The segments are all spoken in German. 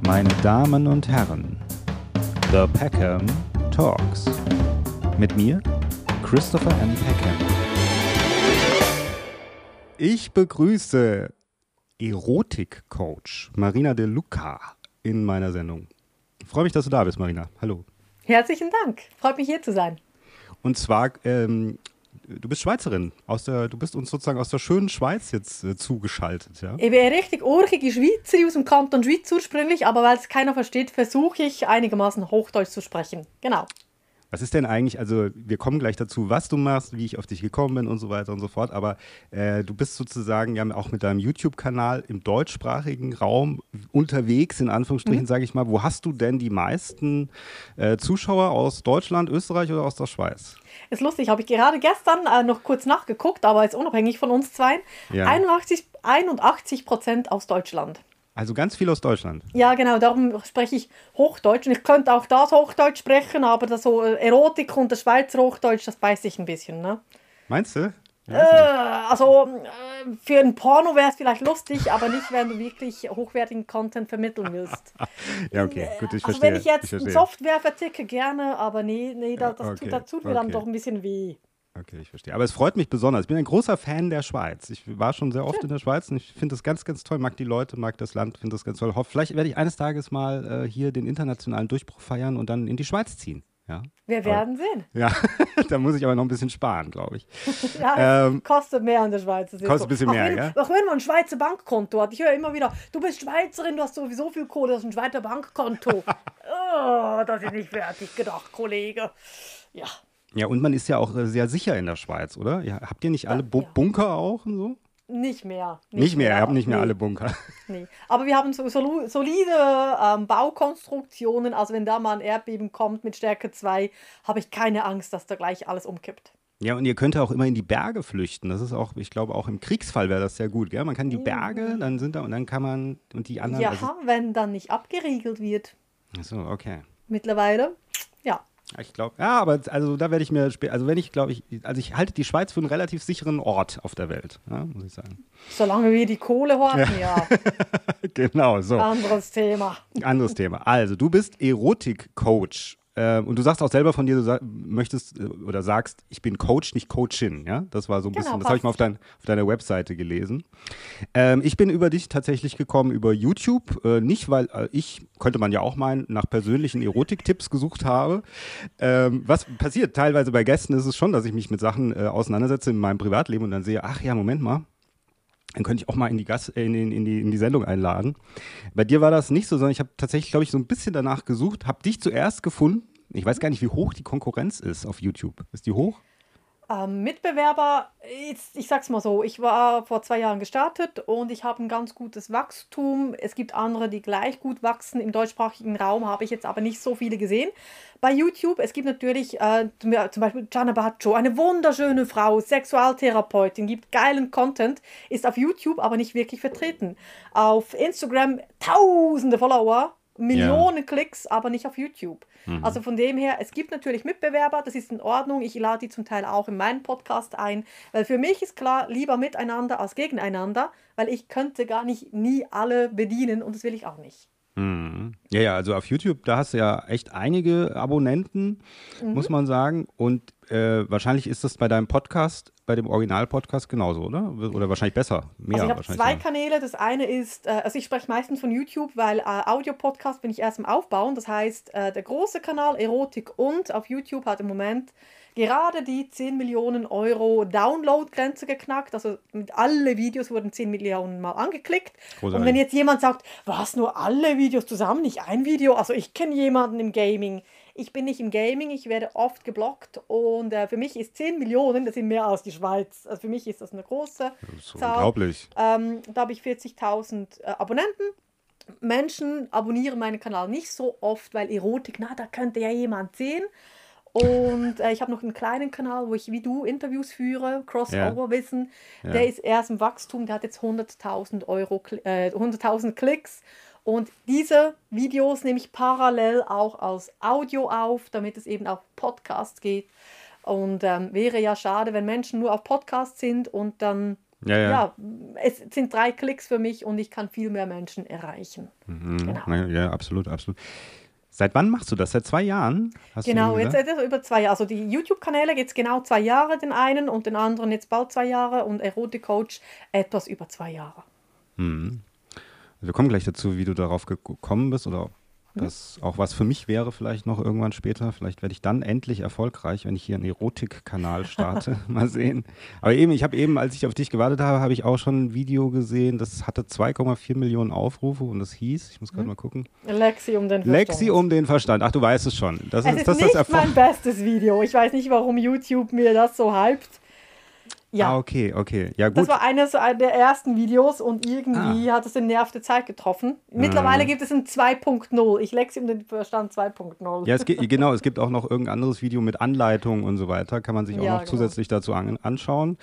Meine Damen und Herren, The Peckham Talks. Mit mir, Christopher M. Peckham. Ich begrüße Erotik-Coach Marina De Luca in meiner Sendung. Ich freue mich, dass du da bist, Marina. Hallo. Herzlichen Dank. Freut mich, hier zu sein. Und zwar, du bist Schweizerin. Du bist uns sozusagen aus der schönen Schweiz jetzt zugeschaltet. Ja? Ich bin eine richtig urchige Schweizerin aus dem Kanton Schweiz ursprünglich, aber weil es keiner versteht, versuche ich einigermaßen Hochdeutsch zu sprechen. Genau. Was ist denn eigentlich, also wir kommen gleich dazu, was du machst, wie ich auf dich gekommen bin und so weiter und so fort, aber du bist sozusagen ja auch mit deinem YouTube-Kanal im deutschsprachigen Raum unterwegs, in Anführungsstrichen, sage ich mal. Wo hast du denn die meisten Zuschauer, aus Deutschland, Österreich oder aus der Schweiz? Ist lustig, habe ich gerade gestern noch kurz nachgeguckt, aber jetzt unabhängig von uns zwei. Ja. 81% aus Deutschland. Also ganz viel aus Deutschland? Ja, genau, darum spreche ich Hochdeutsch. Und ich könnte auch das Hochdeutsch sprechen, aber das so Erotik und das Schweizer Hochdeutsch, das beißt sich ein bisschen, ne? Meinst du? Für ein Porno wäre es vielleicht lustig, aber nicht, wenn du wirklich hochwertigen Content vermitteln willst. Ja, okay, gut, ich verstehe. Also wenn ich jetzt Software verticke, gerne, aber nee, das tut mir dann doch ein bisschen weh. Okay, ich verstehe. Aber es freut mich besonders. Ich bin ein großer Fan der Schweiz. Ich war schon sehr oft in der Schweiz und ich finde das ganz, ganz toll. Mag die Leute, mag das Land, finde das ganz toll. Vielleicht werde ich eines Tages mal hier den internationalen Durchbruch feiern und dann in die Schweiz ziehen. Ja? Wir werden sehen. Ja, da muss ich aber noch ein bisschen sparen, glaube ich. Ja, kostet mehr in der Schweiz. Kostet ein bisschen mehr, ja? Auch wenn man ein Schweizer Bankkonto hat. Ich höre immer wieder, du bist Schweizerin, du hast sowieso viel Kohle, du hast ein Schweizer Bankkonto. Das ist nicht fertig gedacht, Kollege. Ja. Ja, und man ist ja auch sehr sicher in der Schweiz, oder? Ja, habt ihr nicht alle Bunker auch und so? Nicht mehr. Nicht mehr, ihr habt nicht mehr alle Bunker. Nee. Aber wir haben so solide Baukonstruktionen. Also wenn da mal ein Erdbeben kommt mit Stärke 2, habe ich keine Angst, dass da gleich alles umkippt. Ja, und ihr könnt ja auch immer in die Berge flüchten. Das ist auch, ich glaube, auch im Kriegsfall wäre das sehr gut, gell? Man kann die Berge, dann sind da und dann kann man und die anderen. Ja, wenn dann nicht abgeriegelt wird. Ach so, okay. Mittlerweile, ja. Ich glaube, ja, aber also da werde ich mir, also wenn ich glaube ich halte die Schweiz für einen relativ sicheren Ort auf der Welt, ja, muss ich sagen. Solange wir die Kohle horten, ja. Genau, so. Anderes Thema. Also, du bist Erotik-Coach. Und du sagst auch selber von dir, du möchtest oder sagst, ich bin Coach, nicht Coachin, ja? Das war so ein bisschen, das habe ich mal auf deiner Webseite gelesen. Ich bin über dich tatsächlich gekommen über YouTube, nicht weil könnte man ja auch meinen, nach persönlichen Erotik-Tipps gesucht habe. Was passiert? Teilweise bei Gästen ist es schon, dass ich mich mit Sachen auseinandersetze in meinem Privatleben und dann sehe, ach ja, Moment mal. Dann könnte ich auch mal in die Sendung einladen. Bei dir war das nicht so, sondern ich habe tatsächlich, glaube ich, so ein bisschen danach gesucht, habe dich zuerst gefunden. Ich weiß gar nicht, wie hoch die Konkurrenz ist auf YouTube. Ist die hoch? Mitbewerber, ich sag's mal so, ich war vor 2 Jahren gestartet und ich habe ein ganz gutes Wachstum. Es gibt andere, die gleich gut wachsen. Im deutschsprachigen Raum habe ich jetzt aber nicht so viele gesehen. Bei YouTube, es gibt natürlich zum Beispiel Gianna Baccio, eine wunderschöne Frau, Sexualtherapeutin, gibt geilen Content, ist auf YouTube aber nicht wirklich vertreten. Auf Instagram tausende Follower, Millionen Klicks, aber nicht auf YouTube. Also von dem her, es gibt natürlich Mitbewerber, das ist in Ordnung. Ich lade die zum Teil auch in meinen Podcast ein, weil für mich ist klar, lieber miteinander als gegeneinander, weil ich könnte gar nicht nie alle bedienen und das will ich auch nicht. Ja, also auf YouTube, da hast du ja echt einige Abonnenten, muss man sagen. Und wahrscheinlich ist das bei deinem Podcast, bei dem Original-Podcast genauso, oder? Oder wahrscheinlich besser, mehr. Also ich habe 2 Kanäle. Das eine ist, also ich spreche meistens von YouTube, weil Audio-Podcast bin ich erst am Aufbauen. Das heißt, der große Kanal Erotik und auf YouTube hat im Moment gerade die 10 Millionen Euro Download-Grenze geknackt. Also mit alle Videos wurden 10 Millionen Mal angeklickt. Großartig. Und wenn jetzt jemand sagt, was, nur alle Videos zusammen, nicht ein Video? Also ich kenne jemanden im Gaming. Ich bin nicht im Gaming, ich werde oft geblockt und für mich ist 10 Millionen, das sind mehr als die Schweiz. Also für mich ist das eine große Zahl. Unglaublich. Da habe ich 40.000 Abonnenten. Menschen abonnieren meinen Kanal nicht so oft, weil Erotik, da könnte ja jemand sehen. Und ich habe noch einen kleinen Kanal, wo ich wie du Interviews führe, Crossover-Wissen. Ja. Der ist erst im Wachstum, der hat jetzt 100.000 Klicks. Und diese Videos nehme ich parallel auch als Audio auf, damit es eben auf Podcasts geht. Und wäre ja schade, wenn Menschen nur auf Podcasts sind und dann ja, es sind 3 Klicks für mich und ich kann viel mehr Menschen erreichen. Genau. Ja, absolut, absolut. Seit wann machst du das? Seit 2 Jahren? Hast Genau, jetzt über 2 Jahre. Also die YouTube-Kanäle geht es genau 2 Jahre, den einen und den anderen jetzt bald 2 Jahre und Erotik-Coach etwas über 2 Jahre. Wir kommen gleich dazu, wie du darauf gekommen bist oder ob das auch was für mich wäre vielleicht noch irgendwann später. Vielleicht werde ich dann endlich erfolgreich, wenn ich hier einen Erotik-Kanal starte. Mal sehen. Aber ich habe eben, als ich auf dich gewartet habe, habe ich auch schon ein Video gesehen, das hatte 2,4 Millionen Aufrufe und das hieß, ich muss gerade mal gucken. Lexi um den Verstand. Lexi um den Verstand. Ach, du weißt es schon. Es ist nicht mein bestes Video. Ich weiß nicht, warum YouTube mir das so hypt. Ja. Ah, okay. Ja, gut. Das war eines der ersten Videos und irgendwie hat es den Nerv der Zeit getroffen. Mittlerweile gibt es ein 2.0. Ich Lexi um den Verstand 2.0. Ja, es gibt auch noch irgendein anderes Video mit Anleitung und so weiter. Kann man sich auch noch zusätzlich dazu anschauen.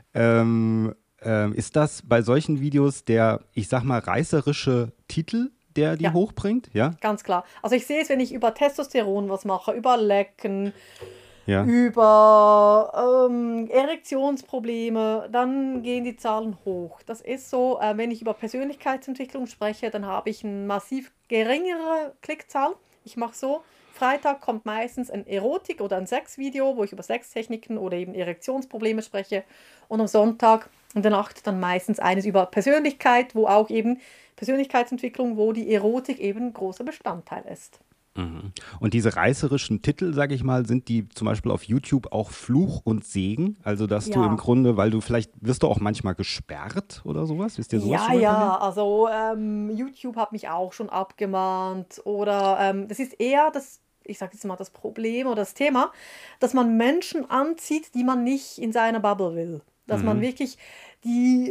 Ist das bei solchen Videos der, ich sag mal, reißerische Titel, der die hochbringt? Ja, ganz klar. Also ich sehe es, wenn ich über Testosteron was mache, über Lecken, ja. über Erektionsprobleme, dann gehen die Zahlen hoch. Das ist so, wenn ich über Persönlichkeitsentwicklung spreche, dann habe ich eine massiv geringere Klickzahl. Ich mache so, Freitag kommt meistens ein Erotik- oder ein Sexvideo, wo ich über Sextechniken oder eben Erektionsprobleme spreche. Und am Sonntag in der Nacht dann meistens eines über Persönlichkeit, wo auch eben Persönlichkeitsentwicklung, wo die Erotik eben ein großer Bestandteil ist. Und diese reißerischen Titel, sage ich mal, sind die zum Beispiel auf YouTube auch Fluch und Segen? Also, dass du im Grunde, weil du vielleicht, wirst du auch manchmal gesperrt oder sowas? Wisst ihr sowas? Ja, also YouTube hat mich auch schon abgemahnt oder das ist eher das, ich sage jetzt mal das Problem oder das Thema, dass man Menschen anzieht, die man nicht in seiner Bubble will. Dass man wirklich die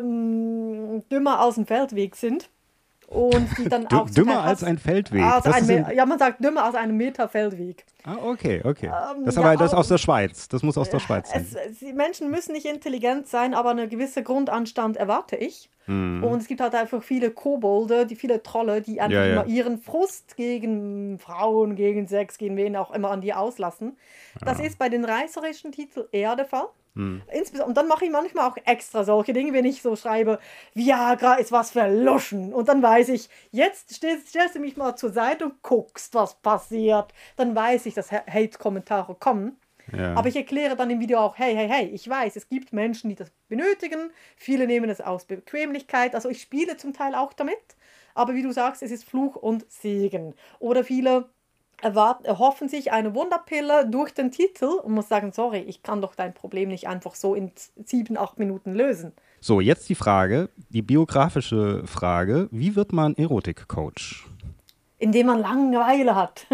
dümmer aus dem Feldweg sind. Und die dann auch dümmer als ein Feldweg. Man sagt dümmer als ein Meter Feldweg. Ah, okay. Das ist aus der Schweiz. Das muss aus der Schweiz sein. Die Menschen müssen nicht intelligent sein, aber eine gewisse Grundanstand erwarte ich. Und es gibt halt einfach viele Kobolde, viele Trolle, die einfach immer ihren Frust gegen Frauen, gegen Sex, gegen wen auch immer an die auslassen. Das ist bei den reißerischen Titeln eher der Fall. Und dann mache ich manchmal auch extra solche Dinge, wenn ich so schreibe, Viagra ist was für Luschen. Und dann weiß ich, jetzt stellst du mich mal zur Seite und guckst, was passiert. Dann weiß ich, dass Hate-Kommentare kommen. Ja. Aber ich erkläre dann im Video auch, hey, ich weiß, es gibt Menschen, die das benötigen. Viele nehmen es aus Bequemlichkeit. Also ich spiele zum Teil auch damit. Aber wie du sagst, es ist Fluch und Segen. Oder viele erhoffen sich eine Wunderpille durch den Titel und muss sagen, sorry, ich kann doch dein Problem nicht einfach so in 7-8 Minuten lösen. So, jetzt die biografische Frage, wie wird man Erotik-Coach? Indem man Langeweile hat.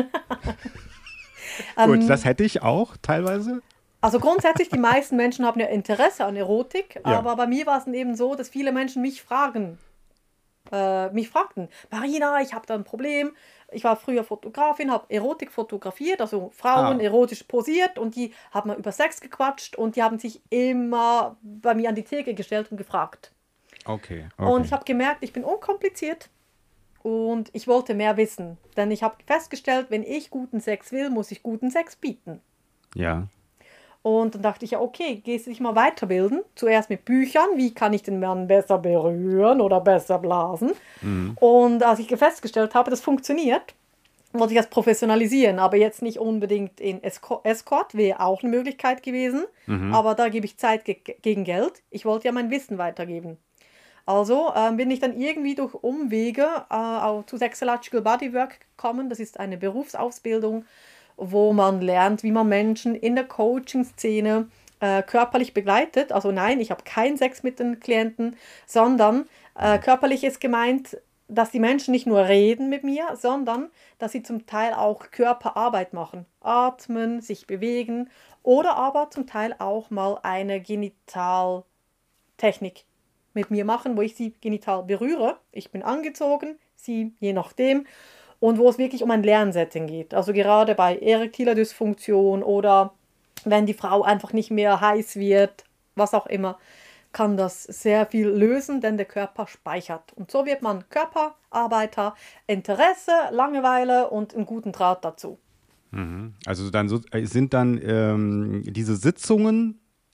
Gut, das hätte ich auch teilweise. Also grundsätzlich, die meisten Menschen haben ja Interesse an Erotik, aber bei mir war es dann eben so, dass viele Menschen mich fragten, Marina, ich habe da ein Problem. Ich war früher Fotografin, habe Erotik fotografiert, also Frauen erotisch posiert und die haben mal über Sex gequatscht und die haben sich immer bei mir an die Theke gestellt und gefragt. Okay. Und ich habe gemerkt, ich bin unkompliziert und ich wollte mehr wissen. Denn ich habe festgestellt, wenn ich guten Sex will, muss ich guten Sex bieten. Ja. Und dann dachte ich, ja, okay, gehst du dich mal weiterbilden. Zuerst mit Büchern, wie kann ich den Mann besser berühren oder besser blasen. Und als ich festgestellt habe, das funktioniert, wollte ich das professionalisieren. Aber jetzt nicht unbedingt in Escort, wäre auch eine Möglichkeit gewesen. Aber da gebe ich Zeit gegen Geld. Ich wollte ja mein Wissen weitergeben. Also bin ich dann irgendwie durch Umwege zu Sexological Bodywork gekommen. Das ist eine Berufsausbildung, wo man lernt, wie man Menschen in der Coaching-Szene körperlich begleitet. Also nein, ich habe keinen Sex mit den Klienten, sondern körperlich ist gemeint, dass die Menschen nicht nur reden mit mir, sondern dass sie zum Teil auch Körperarbeit machen. Atmen, sich bewegen oder aber zum Teil auch mal eine Genitaltechnik mit mir machen, wo ich sie genital berühre. Ich bin angezogen, sie je nachdem. Und wo es wirklich um ein Lernsetting geht. Also gerade bei erektiler Dysfunktion oder wenn die Frau einfach nicht mehr heiß wird, was auch immer, kann das sehr viel lösen, denn der Körper speichert. Und so wird man Körperarbeiter, Interesse, Langeweile und einen guten Draht dazu. Also sind dann diese Sitzungen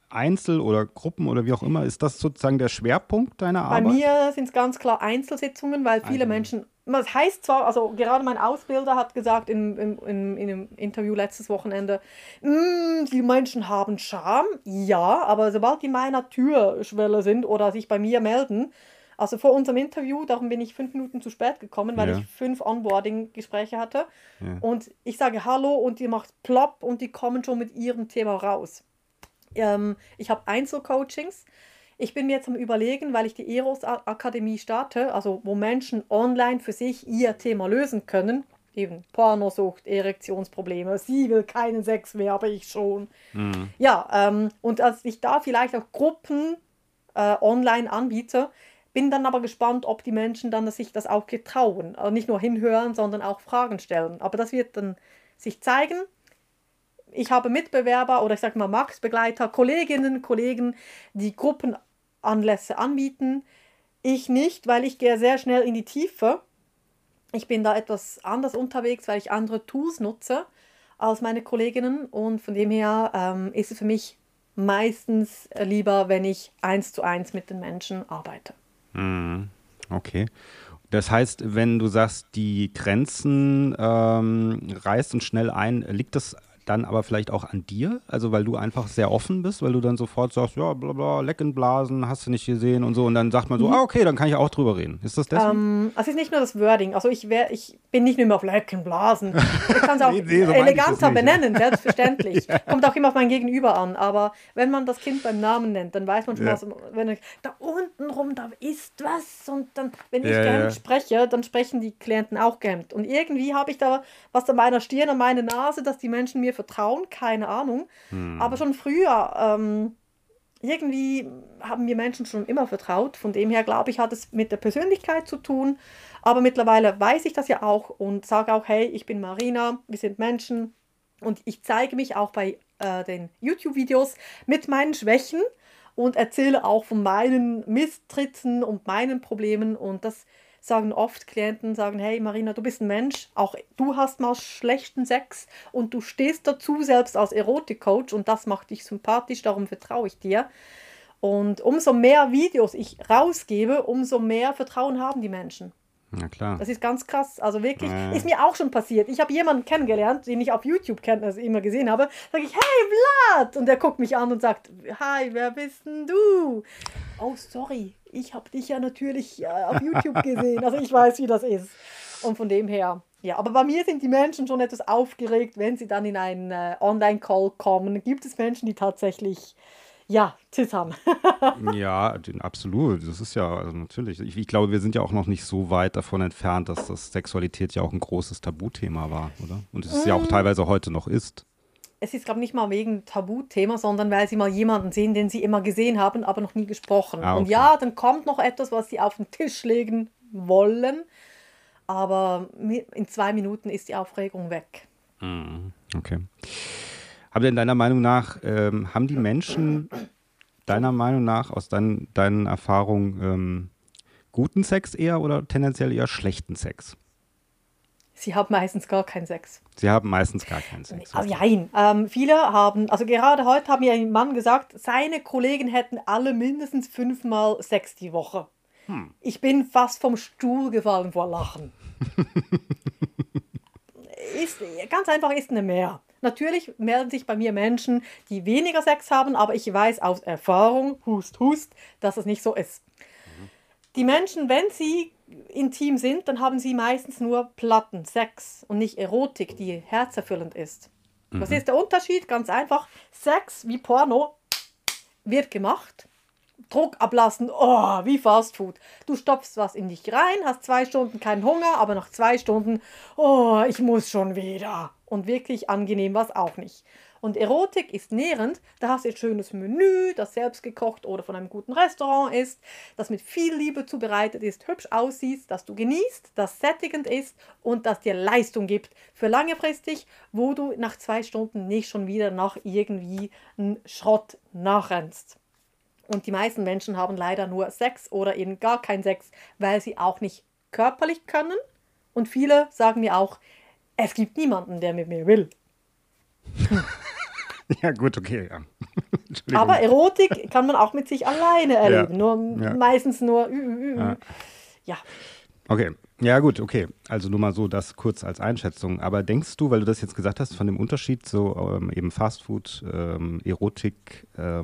Einzel- oder Gruppen oder wie auch immer? Ist das sozusagen der Schwerpunkt deiner Arbeit? Bei mir sind es ganz klar Einzelsitzungen, weil viele Menschen, das heißt zwar, also gerade mein Ausbilder hat gesagt in einem Interview letztes Wochenende, die Menschen haben Charme, ja, aber sobald die meiner Türschwelle sind oder sich bei mir melden, also vor unserem Interview, darum bin ich 5 Minuten zu spät gekommen, weil ich 5 Onboarding-Gespräche hatte. Ja. Und ich sage Hallo und die macht plopp und die kommen schon mit ihrem Thema raus. Ich habe Einzelcoachings. Ich bin mir jetzt am Überlegen, weil ich die Eros-Akademie starte, also wo Menschen online für sich ihr Thema lösen können. Eben Pornosucht, Erektionsprobleme, sie will keinen Sex mehr, aber ich schon. Ja, und als ich da vielleicht auch Gruppen online anbiete, bin dann aber gespannt, ob die Menschen dann sich das auch getrauen. Also nicht nur hinhören, sondern auch Fragen stellen. Aber das wird dann sich zeigen. Ich habe Mitbewerber oder ich sage mal Marktbegleiter, Kolleginnen, Kollegen, die Gruppenanlässe anbieten. Ich nicht, weil ich gehe sehr schnell in die Tiefe. Ich bin da etwas anders unterwegs, weil ich andere Tools nutze als meine Kolleginnen. Und von dem her ist es für mich meistens lieber, wenn ich 1:1 mit den Menschen arbeite. Okay. Das heißt, wenn du sagst, die Grenzen reißt und schnell ein, liegt das dann aber vielleicht auch an dir? Also weil du einfach sehr offen bist, weil du dann sofort sagst, ja, bla bla, Leckenblasen, hast du nicht gesehen und so. Und dann sagt man so, okay, dann kann ich auch drüber reden. Ist das deswegen? Es ist nicht nur das Wording. Also ich bin nicht nur immer auf Leckenblasen. Ich kann es auch so eleganter benennen, selbstverständlich. Kommt auch immer auf mein Gegenüber an. Aber wenn man das Kind beim Namen nennt, dann weiß man schon, was, wenn ich, da unten rum, da ist was. Und dann, wenn ich gehemmt spreche, dann sprechen die Klienten auch gehemmt. Und irgendwie habe ich da was an meiner Stirn, an meiner Nase, dass die Menschen mir vertrauen, keine Ahnung. Aber schon früher, irgendwie haben mir Menschen schon immer vertraut. Von dem her, glaube ich, hat es mit der Persönlichkeit zu tun. Aber mittlerweile weiß ich das ja auch und sage auch, hey, ich bin Marina, wir sind Menschen. Und ich zeige mich auch bei den YouTube-Videos mit meinen Schwächen und erzähle auch von meinen Misstritten und meinen Problemen. Und das sagen oft Klienten, sagen, hey Marina, du bist ein Mensch, auch du hast mal schlechten Sex und du stehst dazu selbst als Erotikcoach und das macht dich sympathisch, darum vertraue ich dir. Und umso mehr Videos ich rausgebe, umso mehr Vertrauen haben die Menschen. Na klar. Das ist ganz krass. Also wirklich, ist mir auch schon passiert. Ich habe jemanden kennengelernt, den ich auf YouTube immer gesehen habe. Sage ich, hey Vlad! Und der guckt mich an und sagt, hi, wer bist denn du? Oh, sorry, ich habe dich ja natürlich auf YouTube gesehen. Also ich weiß, wie das ist. Und von dem her, ja. Aber bei mir sind die Menschen schon etwas aufgeregt, wenn sie dann in einen Online-Call kommen. Gibt es Menschen, die tatsächlich... Ja, Tis haben. Ja, absolut. Das ist ja, also natürlich. Ich glaube, wir sind ja auch noch nicht so weit davon entfernt, dass das Sexualität ja auch ein großes Tabuthema war, oder? Und es ja auch teilweise heute noch ist. Es ist, glaube ich, nicht mal wegen Tabuthema, sondern weil sie mal jemanden sehen, den sie immer gesehen haben, aber noch nie gesprochen. Okay. Und ja, dann kommt noch etwas, was sie auf den Tisch legen wollen, aber in 2 Minuten ist die Aufregung weg. Okay. Aber denn deiner Meinung nach, haben die Menschen deiner Meinung nach aus deinen Erfahrungen guten Sex eher oder tendenziell eher schlechten Sex? Sie haben meistens gar keinen Sex. Sie haben meistens gar keinen Sex. Nein, viele haben, also gerade heute hat mir ein Mann gesagt, seine Kollegen hätten alle mindestens 5-mal Sex die Woche. Ich bin fast vom Stuhl gefallen vor Lachen. Ganz einfach ist eine mehr. Natürlich melden sich bei mir Menschen, die weniger Sex haben, aber ich weiß aus Erfahrung, Hust, Hust, dass es nicht so ist. Die Menschen, wenn sie intim sind, dann haben sie meistens nur Platten, Sex und nicht Erotik, die herzerfüllend ist. Was ist der Unterschied? Ganz einfach, Sex wie Porno wird gemacht. Druck ablassen, oh, wie Fastfood. Du stopfst was in dich rein, hast 2 Stunden keinen Hunger, aber nach 2 Stunden, oh, ich muss schon wieder. Und wirklich angenehm war es auch nicht. Und Erotik ist nährend, da hast du ein schönes Menü, das selbst gekocht oder von einem guten Restaurant ist, das mit viel Liebe zubereitet ist, hübsch aussieht, das du genießt, das sättigend ist und das dir Leistung gibt für langfristig, wo du nach 2 Stunden nicht schon wieder nach irgendwie einen Schrott nachrennst. Und die meisten Menschen haben leider nur Sex oder eben gar keinen Sex, weil sie auch nicht körperlich können. Und viele sagen mir auch, es gibt niemanden, der mit mir will. Ja, gut, okay, ja. Aber Erotik kann man auch mit sich alleine erleben. Meistens nur. Ja. Okay, ja gut, okay. Also nur mal so das kurz als Einschätzung. Aber denkst du, weil du das jetzt gesagt hast, von dem Unterschied so eben Fastfood, Erotik,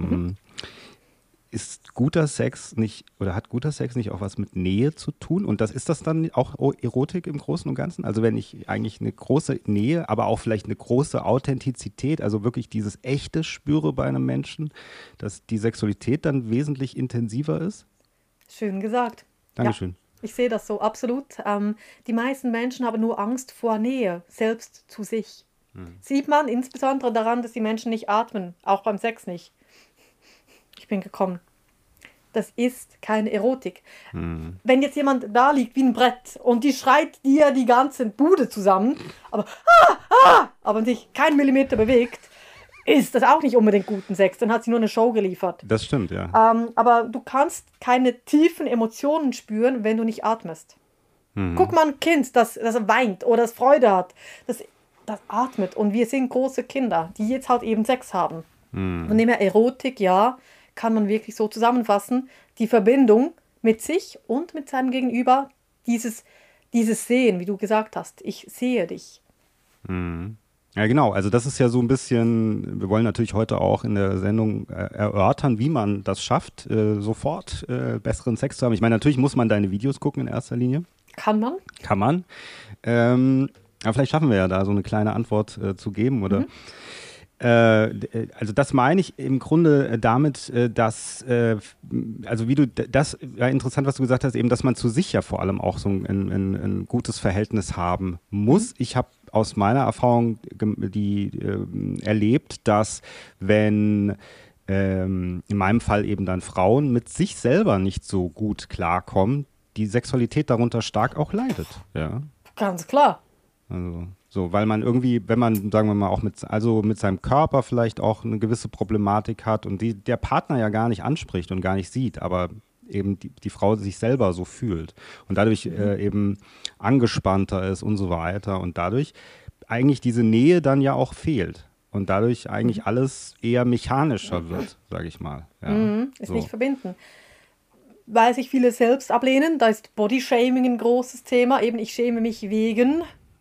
ist guter Sex nicht oder hat guter Sex nicht auch was mit Nähe zu tun? Und ist das dann auch Erotik im Großen und Ganzen? Also wenn ich eigentlich eine große Nähe, aber auch vielleicht eine große Authentizität, also wirklich dieses Echte spüre bei einem Menschen, dass die Sexualität dann wesentlich intensiver ist? Schön gesagt. Dankeschön. Ja, ich sehe das so, absolut. Die meisten Menschen haben nur Angst vor Nähe, selbst zu sich. Sieht man insbesondere daran, dass die Menschen nicht atmen, auch beim Sex nicht. Ich bin gekommen. Das ist keine Erotik. Wenn jetzt jemand da liegt wie ein Brett und die schreit dir die ganze Bude zusammen, aber sich kein Millimeter bewegt, ist das auch nicht unbedingt guten Sex. Dann hat sie nur eine Show geliefert. Das stimmt, ja. Aber du kannst keine tiefen Emotionen spüren, wenn du nicht atmest. Guck mal ein Kind, das weint oder das Freude hat, das atmet. Und wir sind große Kinder, die jetzt halt eben Sex haben. Von dem her Erotik, ja, kann man wirklich so zusammenfassen, die Verbindung mit sich und mit seinem Gegenüber, dieses Sehen, wie du gesagt hast, ich sehe dich. Ja, genau, also das ist ja so ein bisschen, wir wollen natürlich heute auch in der Sendung erörtern, wie man das schafft, sofort besseren Sex zu haben. Ich meine, natürlich muss man deine Videos gucken in erster Linie. Kann man. Kann man. Aber vielleicht schaffen wir ja da so eine kleine Antwort zu geben, oder? Also das meine ich im Grunde damit, dass, also wie du, das war interessant, was du gesagt hast, eben, dass man zu sich ja vor allem auch so ein gutes Verhältnis haben muss. Ich habe aus meiner Erfahrung erlebt, dass wenn in meinem Fall eben dann Frauen mit sich selber nicht so gut klarkommen, die Sexualität darunter stark auch leidet. Ja. Ganz klar. Also so, weil man irgendwie, wenn man, sagen wir mal, auch mit seinem Körper vielleicht auch eine gewisse Problematik hat und der Partner ja gar nicht anspricht und gar nicht sieht, aber eben die Frau sich selber so fühlt und dadurch eben angespannter ist und so weiter und dadurch eigentlich diese Nähe dann ja auch fehlt und dadurch eigentlich alles eher mechanischer wird, sage ich mal. Ja, ist nicht verbinden. Weil sich viele selbst ablehnen, da ist Bodyshaming ein großes Thema, eben ich schäme mich wegen.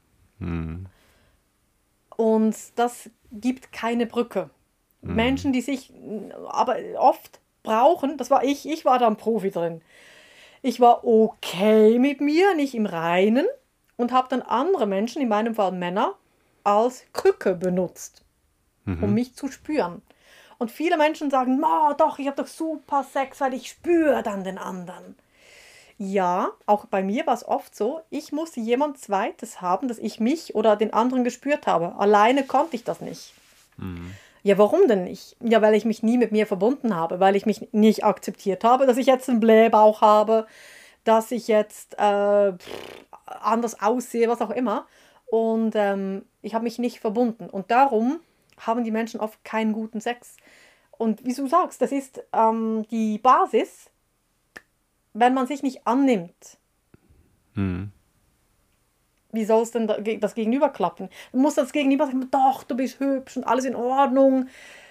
Und das gibt keine Brücke. Menschen, die sich aber oft brauchen, das war ich war da ein Profi drin. Ich war okay mit mir, nicht im Reinen und habe dann andere Menschen, in meinem Fall Männer, als Krücke benutzt, um mich zu spüren. Und viele Menschen sagen, doch, ich habe doch super Sex, weil ich spüre dann den anderen. Ja, auch bei mir war es oft so, ich musste jemand Zweites haben, dass ich mich oder den anderen gespürt habe. Alleine konnte ich das nicht. Ja, warum denn nicht? Ja, weil ich mich nie mit mir verbunden habe, weil ich mich nicht akzeptiert habe, dass ich jetzt einen Blähbauch habe, dass ich jetzt anders aussehe, was auch immer. Und ich habe mich nicht verbunden. Und darum haben die Menschen oft keinen guten Sex. Und wie du sagst, das ist die Basis, wenn man sich nicht annimmt. Wie soll es denn das Gegenüber klappen? Du musst das Gegenüber sagen, doch, du bist hübsch und alles in Ordnung.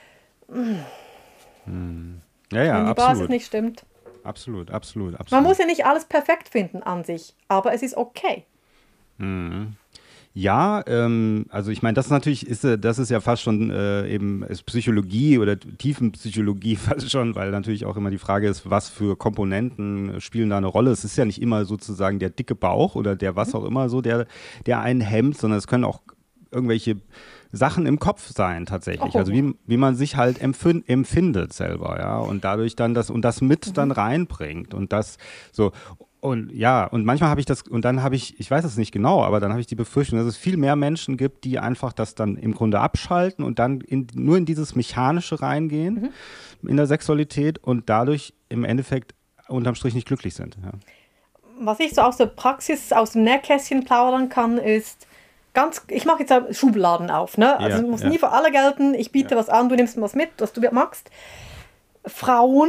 Ja, wenn die absolut. Basis nicht stimmt. Absolut. Man muss ja nicht alles perfekt finden an sich, aber es ist okay. Ja, also ich meine, das ist ja fast schon eben ist Psychologie oder Tiefenpsychologie fast schon, weil natürlich auch immer die Frage ist, was für Komponenten spielen da eine Rolle. Es ist ja nicht immer sozusagen der dicke Bauch oder der was auch immer so, der einen hemmt, sondern es können auch irgendwelche Sachen im Kopf sein tatsächlich. Also wie man sich halt empfindet selber, ja, und dadurch dann das mit dann reinbringt und das so. Und ja, und manchmal habe ich ich weiß es nicht genau, aber dann habe ich die Befürchtung, dass es viel mehr Menschen gibt, die einfach das dann im Grunde abschalten und dann nur in dieses Mechanische reingehen in der Sexualität und dadurch im Endeffekt unterm Strich nicht glücklich sind. Ja. Was ich so aus der Praxis, aus dem Nähkästchen plaudern kann, ist ich mache jetzt Schubladen auf, ne? Also muss nie für alle gelten, ich biete was an, du nimmst was mit, was du magst. Frauen,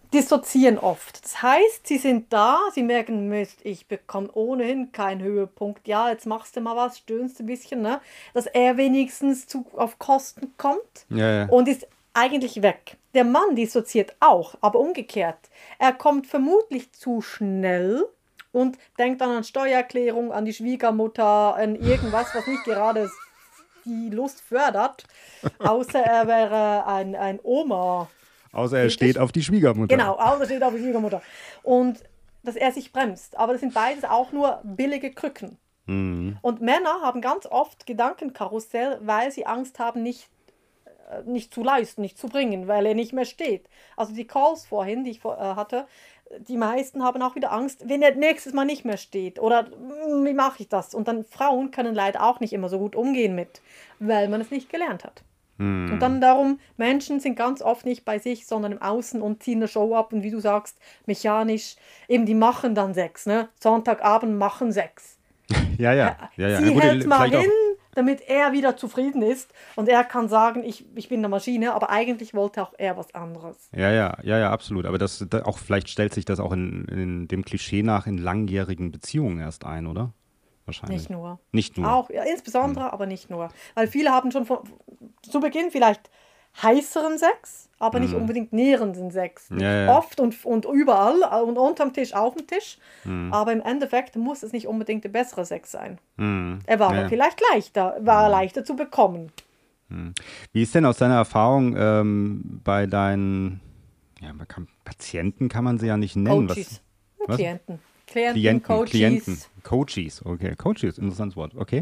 dissoziieren oft. Das heißt, sie sind da, sie merken, Mist, ich bekomme ohnehin keinen Höhepunkt. Ja, jetzt machst du mal was, stöhnst ein bisschen, ne? Dass er wenigstens auf Kosten kommt Ja. und ist eigentlich weg. Der Mann dissoziiert auch, aber umgekehrt. Er kommt vermutlich zu schnell und denkt dann an Steuererklärung, an die Schwiegermutter, an irgendwas, was nicht gerade die Lust fördert, außer er wäre ein Oma. Außer er steht auf die Schwiegermutter. Genau, außer steht auf die Schwiegermutter. Und dass er sich bremst. Aber das sind beides auch nur billige Krücken. Und Männer haben ganz oft Gedankenkarussell, weil sie Angst haben, nicht zu leisten, nicht zu bringen, weil er nicht mehr steht. Also die Calls vorhin, die ich hatte, die meisten haben auch wieder Angst, wenn er nächstes Mal nicht mehr steht. Oder wie mache ich das? Und dann Frauen können leider auch nicht immer so gut umgehen mit, weil man es nicht gelernt hat. Und dann darum, Menschen sind ganz oft nicht bei sich, sondern im Außen und ziehen eine Show ab und wie du sagst, mechanisch, eben die machen dann Sex, ne? Sonntagabend machen Sex. Ja. Sie hält mal hin, damit er wieder zufrieden ist und er kann sagen, ich bin eine Maschine, aber eigentlich wollte auch er was anderes. Ja, absolut. Aber auch vielleicht stellt sich das auch in dem Klischee nach in langjährigen Beziehungen erst ein, oder? Wahrscheinlich. Nicht nur. Nicht nur. Auch, ja, insbesondere, aber nicht nur. Weil viele haben schon zu Beginn vielleicht heißeren Sex, aber nicht unbedingt nährenden Sex. Ja. Oft und überall und unterm Tisch, auf dem Tisch. Aber im Endeffekt muss es nicht unbedingt der bessere Sex sein. Er war vielleicht leichter zu bekommen. Wie ist denn aus deiner Erfahrung bei deinen Patienten, kann man sie ja nicht nennen. Coaches. Was? Klienten, Coaches, okay. Coaches, interessantes Wort, okay.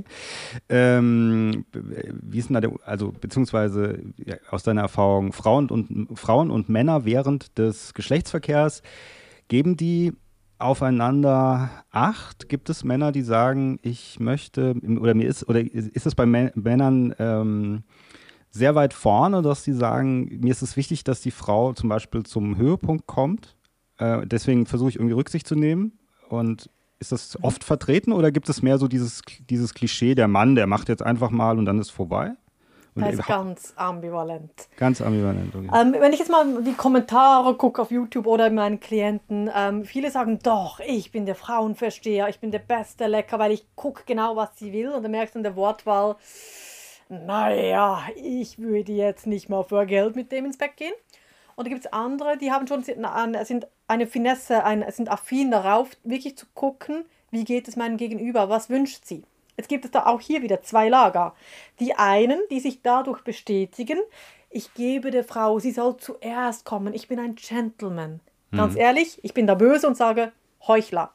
Wie ist denn da beziehungsweise aus deiner Erfahrung, Frauen und Männer während des Geschlechtsverkehrs, geben die aufeinander Acht? Gibt es Männer, die sagen, ich möchte, oder ist es bei Männern sehr weit vorne, dass die sagen, mir ist es wichtig, dass die Frau zum Beispiel zum Höhepunkt kommt, deswegen versuche ich irgendwie Rücksicht zu nehmen? Und ist das oft vertreten oder gibt es mehr so dieses Klischee, der Mann, der macht jetzt einfach mal und dann ist vorbei? Das ist ganz ambivalent. Ganz ambivalent, okay. Wenn ich jetzt mal die Kommentare gucke auf YouTube oder meine Klienten, viele sagen, doch, ich bin der Frauenversteher, ich bin der beste Lecker, weil ich gucke genau, was sie will. Und dann merkst du in der Wortwahl, naja, ich würde jetzt nicht mal für Geld mit dem ins Bett gehen. Und da gibt es andere, die haben sind eine Finesse, sind affin darauf, wirklich zu gucken, wie geht es meinem Gegenüber, was wünscht sie. Jetzt gibt es da auch hier wieder zwei Lager. Die einen, die sich dadurch bestätigen, ich gebe der Frau, sie soll zuerst kommen, ich bin ein Gentleman. Ganz ehrlich, ich bin da böse und sage, Heuchler.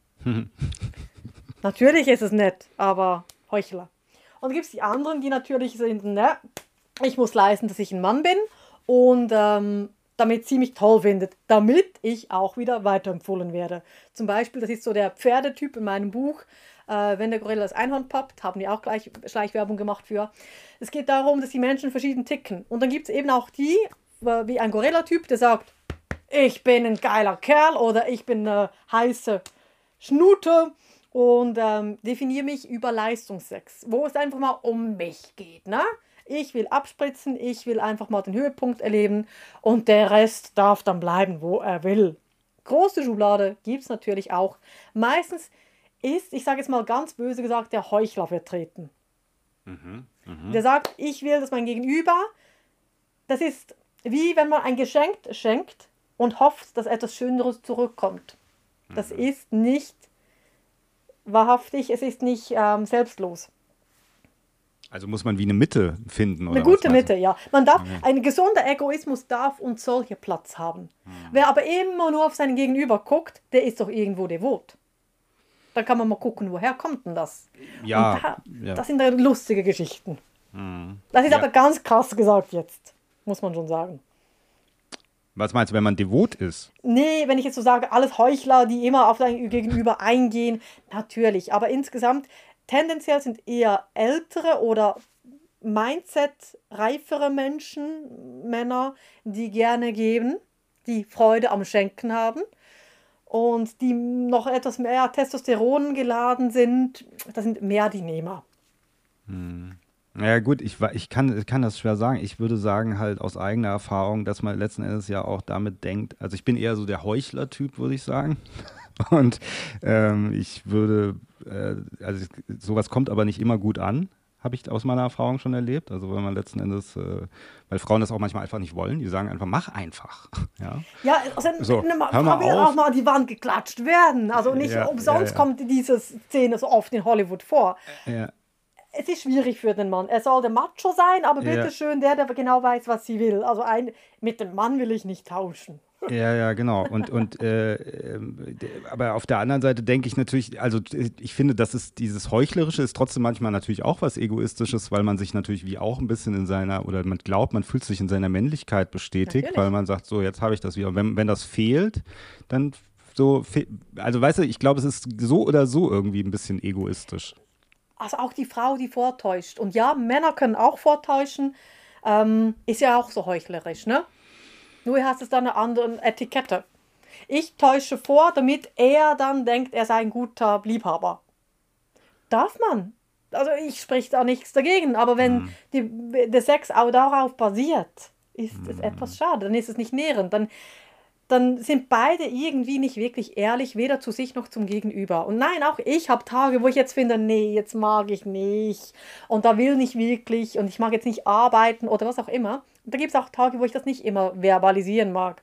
Natürlich ist es nett, aber Heuchler. Und dann gibt es die anderen, die natürlich sind, ne, ich muss leisten, dass ich ein Mann bin. Und damit sie mich toll findet, damit ich auch wieder weiterempfohlen werde. Zum Beispiel, das ist so der Pferdetyp in meinem Buch, wenn der Gorilla das Einhorn pappt, haben die auch gleich Schleichwerbung gemacht für. Es geht darum, dass die Menschen verschieden ticken. Und dann gibt es eben auch die, wie ein Gorilla-Typ, der sagt, ich bin ein geiler Kerl oder ich bin eine heiße Schnute und definiere mich über Leistungssex, wo es einfach mal um mich geht, ne? Ich will abspritzen, ich will einfach mal den Höhepunkt erleben und der Rest darf dann bleiben, wo er will. Große Schublade gibt es natürlich auch. Meistens ist, ich sage jetzt mal ganz böse gesagt, der Heuchler vertreten. Der sagt, ich will, dass mein Gegenüber, das ist wie wenn man ein Geschenk schenkt und hofft, dass etwas Schöneres zurückkommt. Das ist nicht wahrhaftig, es ist nicht selbstlos. Also muss man wie eine Mitte finden, oder? Eine gute Mitte, ja. Man darf, ein gesunder Egoismus darf und soll hier Platz haben. Wer aber immer nur auf seinen Gegenüber guckt, der ist doch irgendwo devot. Dann kann man mal gucken, woher kommt denn das? Ja. Das sind dann lustige Geschichten. Das ist aber ganz krass gesagt jetzt, muss man schon sagen. Was meinst du, wenn man devot ist? Nee, wenn ich jetzt so sage, alles Heuchler, die immer auf dein Gegenüber eingehen, natürlich. Aber insgesamt, tendenziell sind eher ältere oder Mindset-reifere Menschen, Männer, die gerne geben, die Freude am Schenken haben und die noch etwas mehr Testosteron geladen sind. Das sind mehr die Nehmer. Ja gut, ich kann das schwer sagen. Ich würde sagen halt aus eigener Erfahrung, dass man letzten Endes ja auch damit denkt, also ich bin eher so der Heuchler-Typ, würde ich sagen. Und ich würde, also sowas kommt aber nicht immer gut an, habe ich aus meiner Erfahrung schon erlebt. Also weil man letzten Endes, weil Frauen das auch manchmal einfach nicht wollen, die sagen einfach, mach einfach. Ja, Ja, also so, eine hör Frau mal will auch auf. mal an die Wand geklatscht werden. Also nicht Ja, ja, umsonst ja, kommt diese Szene so oft in Hollywood vor. ja, Es ist schwierig für den Mann. Er soll der Macho sein, aber ja. bitteschön der genau weiß, was sie will. Also mit dem Mann will ich nicht tauschen. Ja, ja, genau. Aber auf der anderen Seite denke ich natürlich, also ich finde, dass es dieses Heuchlerische ist trotzdem manchmal natürlich auch was Egoistisches, weil man sich natürlich wie auch ein bisschen in seiner, oder man glaubt, man fühlt sich in seiner Männlichkeit bestätigt, weil Natürlich. man sagt, so, jetzt habe ich das wieder. Und wenn das fehlt, dann also weißt du, ich glaube, es ist so oder so irgendwie ein bisschen egoistisch. Also auch die Frau, die vortäuscht. Und ja, Männer können auch vortäuschen. Ist ja auch so heuchlerisch, ne? Nur hast es dann eine andere Etikette. Ich täusche vor, damit er dann denkt, er sei ein guter Liebhaber. Darf man. Also ich spreche da nichts dagegen, aber wenn der Sex auch darauf basiert, ist es etwas schade. Dann ist es nicht nährend. Dann sind beide irgendwie nicht wirklich ehrlich, weder zu sich noch zum Gegenüber. Und nein, auch ich habe Tage, wo ich jetzt finde, nee, jetzt mag ich nicht. Und da will nicht wirklich und ich mag jetzt nicht arbeiten oder was auch immer. Und da gibt es auch Tage, wo ich das nicht immer verbalisieren mag.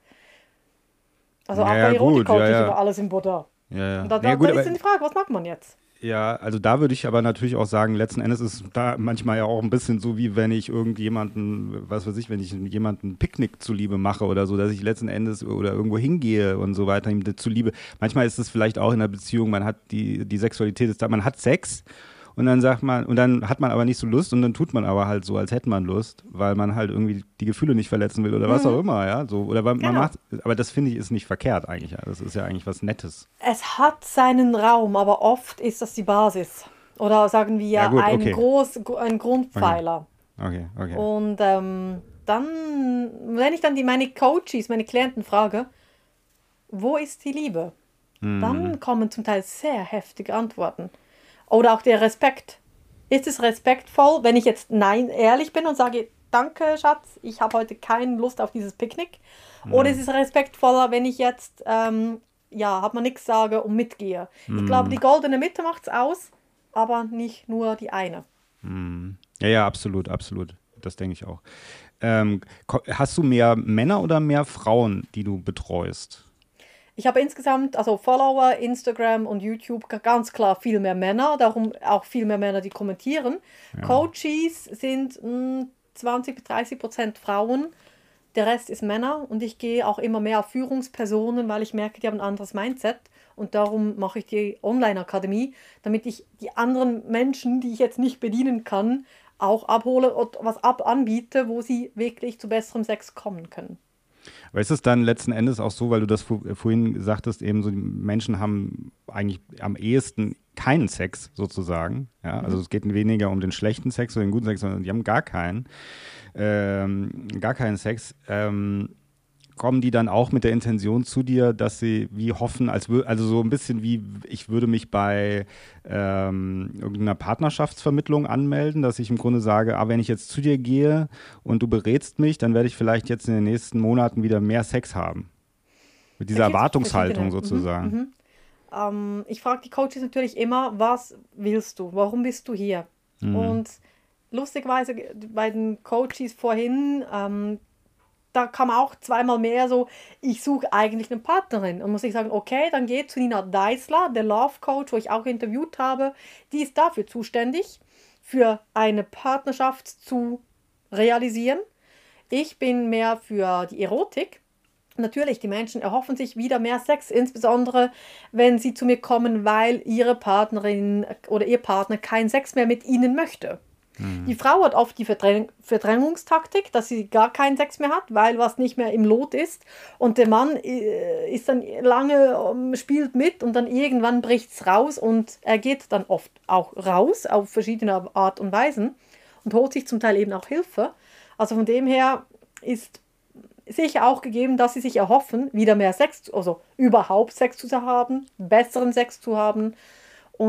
Also Ja, auch ja, bei gut, Erotik-Coach ja, ist ja. immer alles im Butter. Ja, ja. Und Ja, da gut, ist aber dann die Frage, was mag man jetzt? ja, also da würde ich aber natürlich auch sagen, letzten Endes ist da manchmal ja auch ein bisschen so, wie wenn ich irgendjemanden, was weiß ich, wenn ich jemanden Picknick zuliebe mache oder so, dass ich letzten Endes oder irgendwo hingehe und so weiter ihm zuliebe. Manchmal ist es vielleicht auch in einer Beziehung, man hat die Sexualität ist da, man hat Sex und dann sagt man, und dann hat man aber nicht so Lust und dann tut man aber halt so, als hätte man Lust, weil man halt irgendwie die Gefühle nicht verletzen will oder was auch Mhm, immer, ja, so, oder weil man genau. macht, aber das finde ich ist nicht verkehrt eigentlich, ja. Das ist ja eigentlich was Nettes. Es hat seinen Raum, aber oft ist das die Basis. Oder sagen Ja, wir gut, okay. ein Okay. Grundpfeiler. Okay, okay. Und dann, wenn ich dann meine Coaches, meine Klienten frage, wo ist die Liebe? Hm. Dann kommen zum Teil sehr heftige Antworten. Oder auch der Respekt. Ist es respektvoll, wenn ich jetzt nein ehrlich bin und sage, danke Schatz, ich habe heute keine Lust auf dieses Picknick? Oder ist Hm. es respektvoller, wenn ich jetzt, ja, hat man nichts sage und mitgehe? Ich glaube, die Hm. goldene Mitte macht's aus, aber nicht nur die eine. Hm. Ja, ja, absolut, absolut. Das denke ich auch. Hast du mehr Männer oder mehr Frauen, die du betreust? Ich habe insgesamt, also Follower, Instagram und YouTube, ganz klar viel mehr Männer, darum auch viel mehr Männer, die kommentieren. Ja. Coaches sind 20 bis 30% Frauen, der Rest ist Männer und ich gehe auch immer mehr auf Führungspersonen, weil ich merke, die haben ein anderes Mindset und darum mache ich die Online-Akademie, damit ich die anderen Menschen, die ich jetzt nicht bedienen kann, auch abhole und was anbiete, wo sie wirklich zu besserem Sex kommen können. Aber ist es dann letzten Endes auch so, weil du das vorhin sagtest, eben so, die Menschen haben eigentlich am ehesten keinen Sex sozusagen. Ja? Also Mhm. es geht weniger um den schlechten Sex oder den guten Sex, sondern die haben gar keinen Sex. Kommen die dann auch mit der Intention zu dir, dass sie wie hoffen, also so ein bisschen wie, ich würde mich bei irgendeiner Partnerschaftsvermittlung anmelden, dass ich im Grunde sage, wenn ich jetzt zu dir gehe und du berätst mich, dann werde ich vielleicht jetzt in den nächsten Monaten wieder mehr Sex haben. Mit Da dieser gibt es Erwartungshaltung verschiedene. sozusagen. Ich frage die Coaches natürlich immer, was willst du? Warum bist du hier? Mhm. Und lustigerweise bei den Coaches vorhin, da kam auch zweimal mehr so, ich suche eigentlich eine Partnerin. Und muss ich sagen, okay, dann geht zu Nina Deisler, der Love Coach, wo ich auch interviewt habe. Die ist dafür zuständig, für eine Partnerschaft zu realisieren. Ich bin mehr für die Erotik. Natürlich, die Menschen erhoffen sich wieder mehr Sex, insbesondere wenn sie zu mir kommen, weil ihre Partnerin oder ihr Partner keinen Sex mehr mit ihnen möchte. Die Mhm. Frau hat oft die Verdrängungstaktik, dass sie gar keinen Sex mehr hat, weil was nicht mehr im Lot ist. Und der Mann ist dann lange, spielt mit und dann irgendwann bricht es raus und er geht dann oft auch raus auf verschiedene Art und Weisen und holt sich zum Teil eben auch Hilfe. Also von dem her ist sicher auch gegeben, dass sie sich erhoffen, wieder mehr Sex, also überhaupt Sex zu haben, besseren Sex zu haben. Und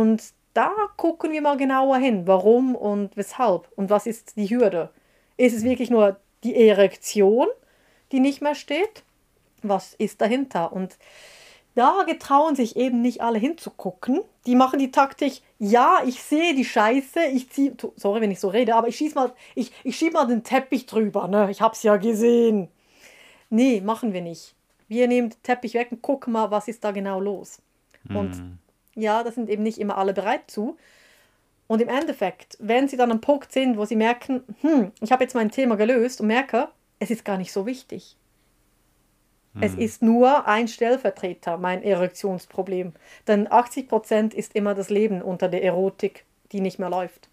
da gucken wir mal genauer hin, warum und weshalb und was ist die Hürde. Ist es wirklich nur die Erektion, die nicht mehr steht? Was ist dahinter? Und da getrauen sich eben nicht alle hinzugucken. Die machen die Taktik, ja, ich sehe die Scheiße, sorry, wenn ich so rede, aber ich schieb mal den Teppich drüber, ne? Ich hab's ja gesehen. Nee, machen wir nicht. Wir nehmen den Teppich weg und gucken mal, was ist da genau los. Und ja, da sind eben nicht immer alle bereit zu. Und im Endeffekt, wenn sie dann am Punkt sind, wo sie merken, ich habe jetzt mein Thema gelöst und merke, es ist gar nicht so wichtig. Es ist nur ein Stellvertreter, mein Erektionsproblem. Denn 80% ist immer das Leben unter der Erotik, die nicht mehr läuft.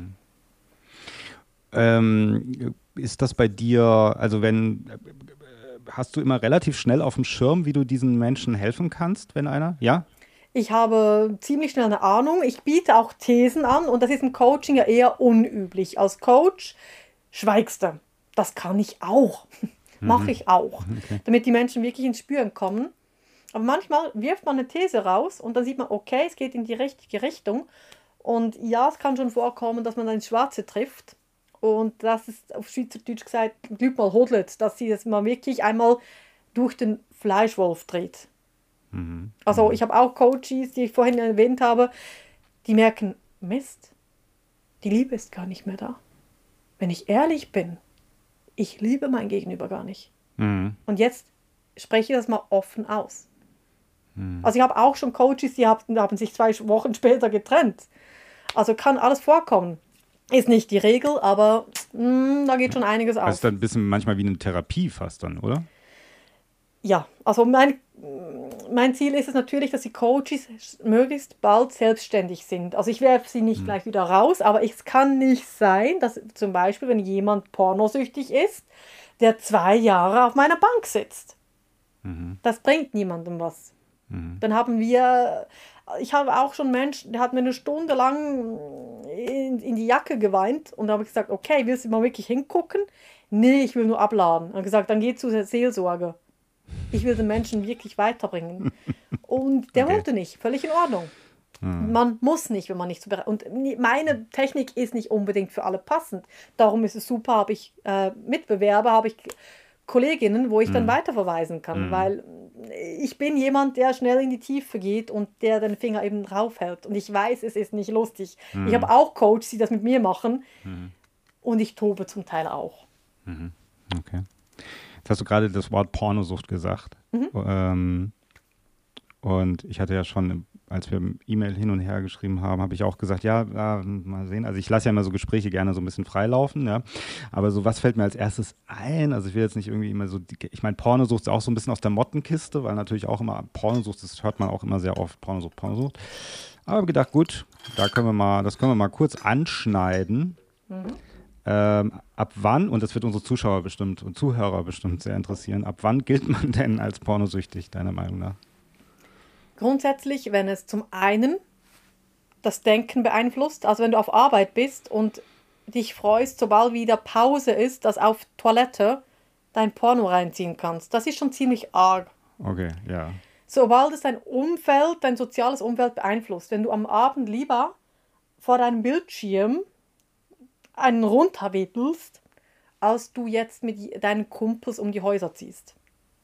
Ist das bei dir, also hast du immer relativ schnell auf dem Schirm, wie du diesen Menschen helfen kannst, wenn einer, ja? Ich habe ziemlich schnell eine Ahnung. Ich biete auch Thesen an und das ist im Coaching ja eher unüblich. Als Coach schweigst du. Das kann ich auch. Mache ich auch. Okay. Damit die Menschen wirklich ins Spüren kommen. Aber manchmal wirft man eine These raus und dann sieht man, okay, es geht in die richtige Richtung. Und ja, es kann schon vorkommen, dass man dann ins Schwarze trifft. Und das ist auf Schweizerdeutsch gesagt, Glück mal hodelt, dass sie das mal wirklich einmal durch den Fleischwolf dreht. Also ich habe auch Coaches, die ich vorhin erwähnt habe, die merken, Mist, die Liebe ist gar nicht mehr da. Wenn ich ehrlich bin, ich liebe mein Gegenüber gar nicht. Und jetzt spreche ich das mal offen aus. Also ich habe auch schon Coaches, die haben sich 2 Wochen später getrennt. Also kann alles vorkommen. Ist nicht die Regel, aber da geht schon einiges auf. Das ist dann ein bisschen manchmal wie eine Therapie fast dann, oder? Ja, also mein Ziel ist es natürlich, dass die Coaches möglichst bald selbstständig sind. Also ich werfe sie nicht gleich wieder raus, aber es kann nicht sein, dass zum Beispiel, wenn jemand pornosüchtig ist, der 2 Jahre auf meiner Bank sitzt. Das bringt niemandem was. Dann ich habe auch schon Menschen, der hat mir eine Stunde lang in die Jacke geweint und da habe ich gesagt, okay, willst du mal wirklich hingucken? Nee, ich will nur abladen. Und gesagt, dann geh zu der Seelsorge. Ich will den Menschen wirklich weiterbringen. Und der wollte nicht. Völlig in Ordnung. Man muss nicht, wenn man nicht so bereit ist. Und meine Technik ist nicht unbedingt für alle passend. Darum ist es super, habe ich Mitbewerber, habe ich Kolleginnen, wo ich dann weiterverweisen kann. Weil ich bin jemand, der schnell in die Tiefe geht und der den Finger eben draufhält. Und ich weiß, es ist nicht lustig. Ich habe auch Coaches, die das mit mir machen. Und ich tobe zum Teil auch. Okay. Jetzt hast du gerade das Wort Pornosucht gesagt. Und ich hatte ja schon, als wir E-Mail hin und her geschrieben haben, habe ich auch gesagt, ja, mal sehen. Also ich lasse ja immer so Gespräche gerne so ein bisschen freilaufen, ja. Aber so was fällt mir als erstes ein? Also ich will jetzt nicht irgendwie immer so, ich meine, Pornosucht ist auch so ein bisschen aus der Mottenkiste, weil natürlich auch immer Pornosucht, das hört man auch immer sehr oft, Pornosucht. Aber ich habe gedacht, gut, das können wir mal kurz anschneiden. Ab wann, und das wird unsere Zuschauer bestimmt und Zuhörer bestimmt sehr interessieren, ab wann gilt man denn als pornosüchtig, deiner Meinung nach? Grundsätzlich, wenn es zum einen das Denken beeinflusst, also wenn du auf Arbeit bist und dich freust, sobald wieder Pause ist, dass auf Toilette dein Porno reinziehen kannst. Das ist schon ziemlich arg. Okay, ja. Sobald es dein Umfeld, dein soziales Umfeld beeinflusst, wenn du am Abend lieber vor deinem Bildschirm einen runterweddelst, als du jetzt mit deinen Kumpels um die Häuser ziehst.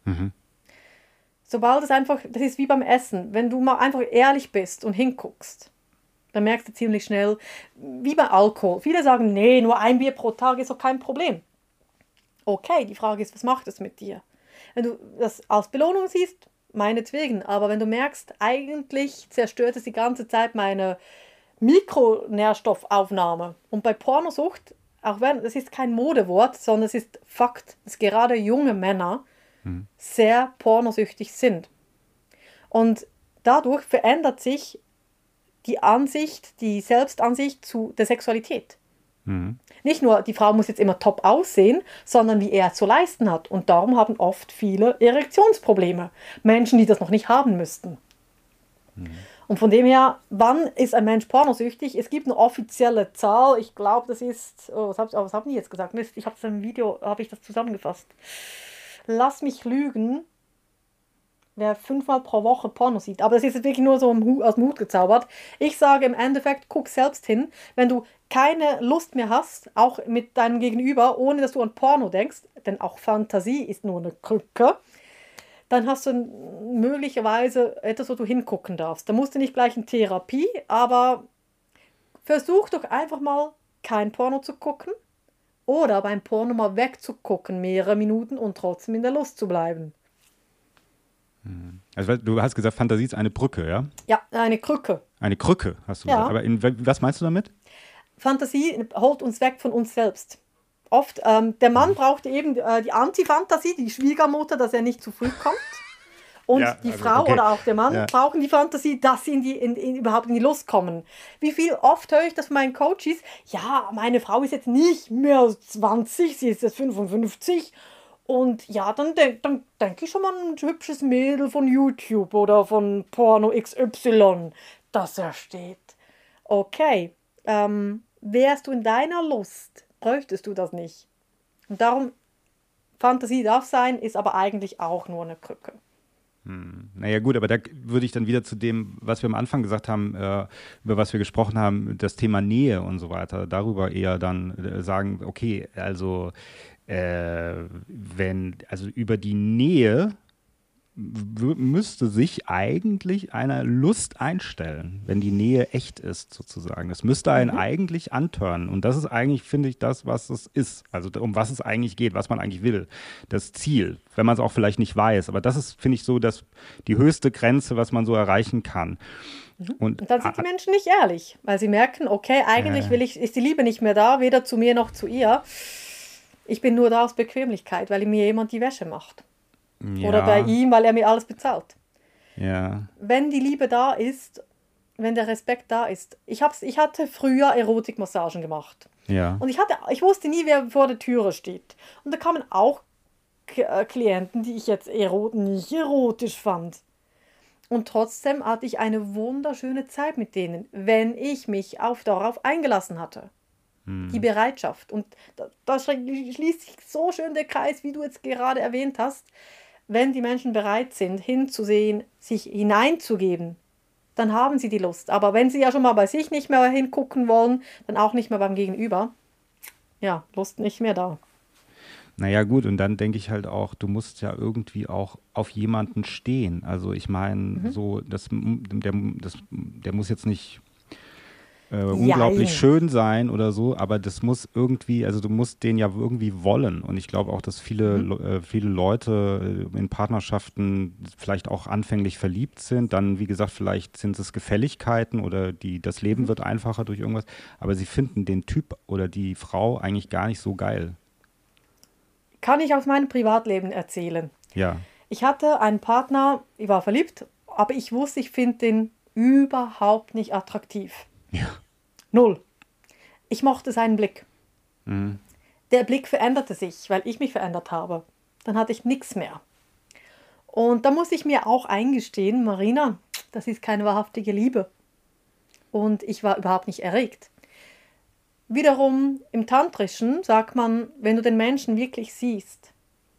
Sobald es einfach, das ist wie beim Essen, wenn du mal einfach ehrlich bist und hinguckst, dann merkst du ziemlich schnell, wie bei Alkohol. Viele sagen, nee, nur 1 Bier pro Tag ist doch kein Problem. Okay, die Frage ist, was macht es mit dir? Wenn du das als Belohnung siehst, meinetwegen, aber wenn du merkst, eigentlich zerstört es die ganze Zeit meine Mikronährstoffaufnahme. Und bei Pornosucht, auch wenn, das ist kein Modewort, sondern es ist Fakt, dass gerade junge Männer sehr pornosüchtig sind. Und dadurch verändert sich die Ansicht, die Selbstansicht zu der Sexualität. Nicht nur, die Frau muss jetzt immer top aussehen, sondern wie er zu leisten hat. Und darum haben oft viele Erektionsprobleme. Menschen, die das noch nicht haben müssten. Und von dem her, wann ist ein Mensch pornosüchtig? Es gibt eine offizielle Zahl. Ich glaube, das ist, was haben die jetzt gesagt? Ich habe es im Video, habe ich das zusammengefasst. Lass mich lügen. wer 5-mal pro Woche Porno sieht. Aber das ist jetzt wirklich nur so aus dem Hut gezaubert. Ich sage im Endeffekt, guck selbst hin. Wenn du keine Lust mehr hast, auch mit deinem Gegenüber, ohne dass du an Porno denkst, denn auch Fantasie ist nur eine Krücke, dann hast du möglicherweise etwas, wo du hingucken darfst. Da musst du nicht gleich in Therapie, aber versuch doch einfach mal, kein Porno zu gucken oder beim Porno mal wegzugucken, mehrere Minuten und trotzdem in der Lust zu bleiben. Also du hast gesagt, Fantasie ist eine Brücke, ja? Ja, eine Krücke. Eine Krücke, hast du Ja. gesagt. Aber was meinst du damit? Fantasie holt uns weg von uns selbst. Oft, der Mann braucht eben die Antifantasie, die Schwiegermutter, dass er nicht zu früh kommt. Und Ja, die also, Frau okay. oder auch der Mann brauchen die Fantasie, dass sie überhaupt in die Lust kommen. Wie viel oft höre ich das von meinen Coaches? Ja, meine Frau ist jetzt nicht mehr 20, sie ist jetzt 55. Und ja, dann denke ich schon mal an ein hübsches Mädel von YouTube oder von Porno XY, das er steht. Okay, wärst du in deiner Lust, bräuchtest du das nicht. Und darum, Fantasie darf sein, ist aber eigentlich auch nur eine Krücke. Naja gut, aber da würde ich dann wieder zu dem, was wir am Anfang gesagt haben, über was wir gesprochen haben, das Thema Nähe und so weiter, darüber eher dann sagen, okay, also also über die Nähe müsste sich eigentlich eine Lust einstellen, wenn die Nähe echt ist, sozusagen. Das müsste einen eigentlich antören. Und das ist eigentlich, finde ich, das, was es ist. Also um was es eigentlich geht, was man eigentlich will. Das Ziel, wenn man es auch vielleicht nicht weiß. Aber das ist, finde ich, so die höchste Grenze, was man so erreichen kann. Und dann sind die Menschen nicht ehrlich, weil sie merken, okay, eigentlich ist die Liebe nicht mehr da, weder zu mir noch zu ihr. Ich bin nur da aus Bequemlichkeit, weil mir jemand die Wäsche macht. Ja. Oder bei ihm, weil er mir alles bezahlt. Ja. Wenn die Liebe da ist, wenn der Respekt da ist. Ich hatte früher Erotikmassagen gemacht. Ja. Und ich wusste nie, wer vor der Türe steht. Und da kamen auch Klienten, die ich jetzt nicht erotisch fand. Und trotzdem hatte ich eine wunderschöne Zeit mit denen, wenn ich mich darauf eingelassen hatte. Die Bereitschaft. Und da schließt sich so schön der Kreis, wie du jetzt gerade erwähnt hast. Wenn die Menschen bereit sind, hinzusehen, sich hineinzugeben, dann haben sie die Lust. Aber wenn sie ja schon mal bei sich nicht mehr hingucken wollen, dann auch nicht mehr beim Gegenüber. Ja, Lust nicht mehr da. Naja gut, und dann denke ich halt auch, du musst ja irgendwie auch auf jemanden stehen. Also ich meine, so, der muss jetzt nicht unglaublich schön sein oder so, aber das muss irgendwie, also du musst den ja irgendwie wollen. Und ich glaube auch, dass viele Leute in Partnerschaften vielleicht auch anfänglich verliebt sind. Dann, wie gesagt, vielleicht sind es Gefälligkeiten oder das Leben wird einfacher durch irgendwas. Aber sie finden den Typ oder die Frau eigentlich gar nicht so geil. Kann ich aus meinem Privatleben erzählen. Ja. Ich hatte einen Partner, ich war verliebt, aber ich wusste, ich finde den überhaupt nicht attraktiv. Ja. 0. Ich mochte seinen Blick. Mhm. Der Blick veränderte sich, weil ich mich verändert habe. Dann hatte ich nichts mehr. Und da muss ich mir auch eingestehen, Marina, das ist keine wahrhaftige Liebe. Und ich war überhaupt nicht erregt. Wiederum im Tantrischen sagt man, wenn du den Menschen wirklich siehst,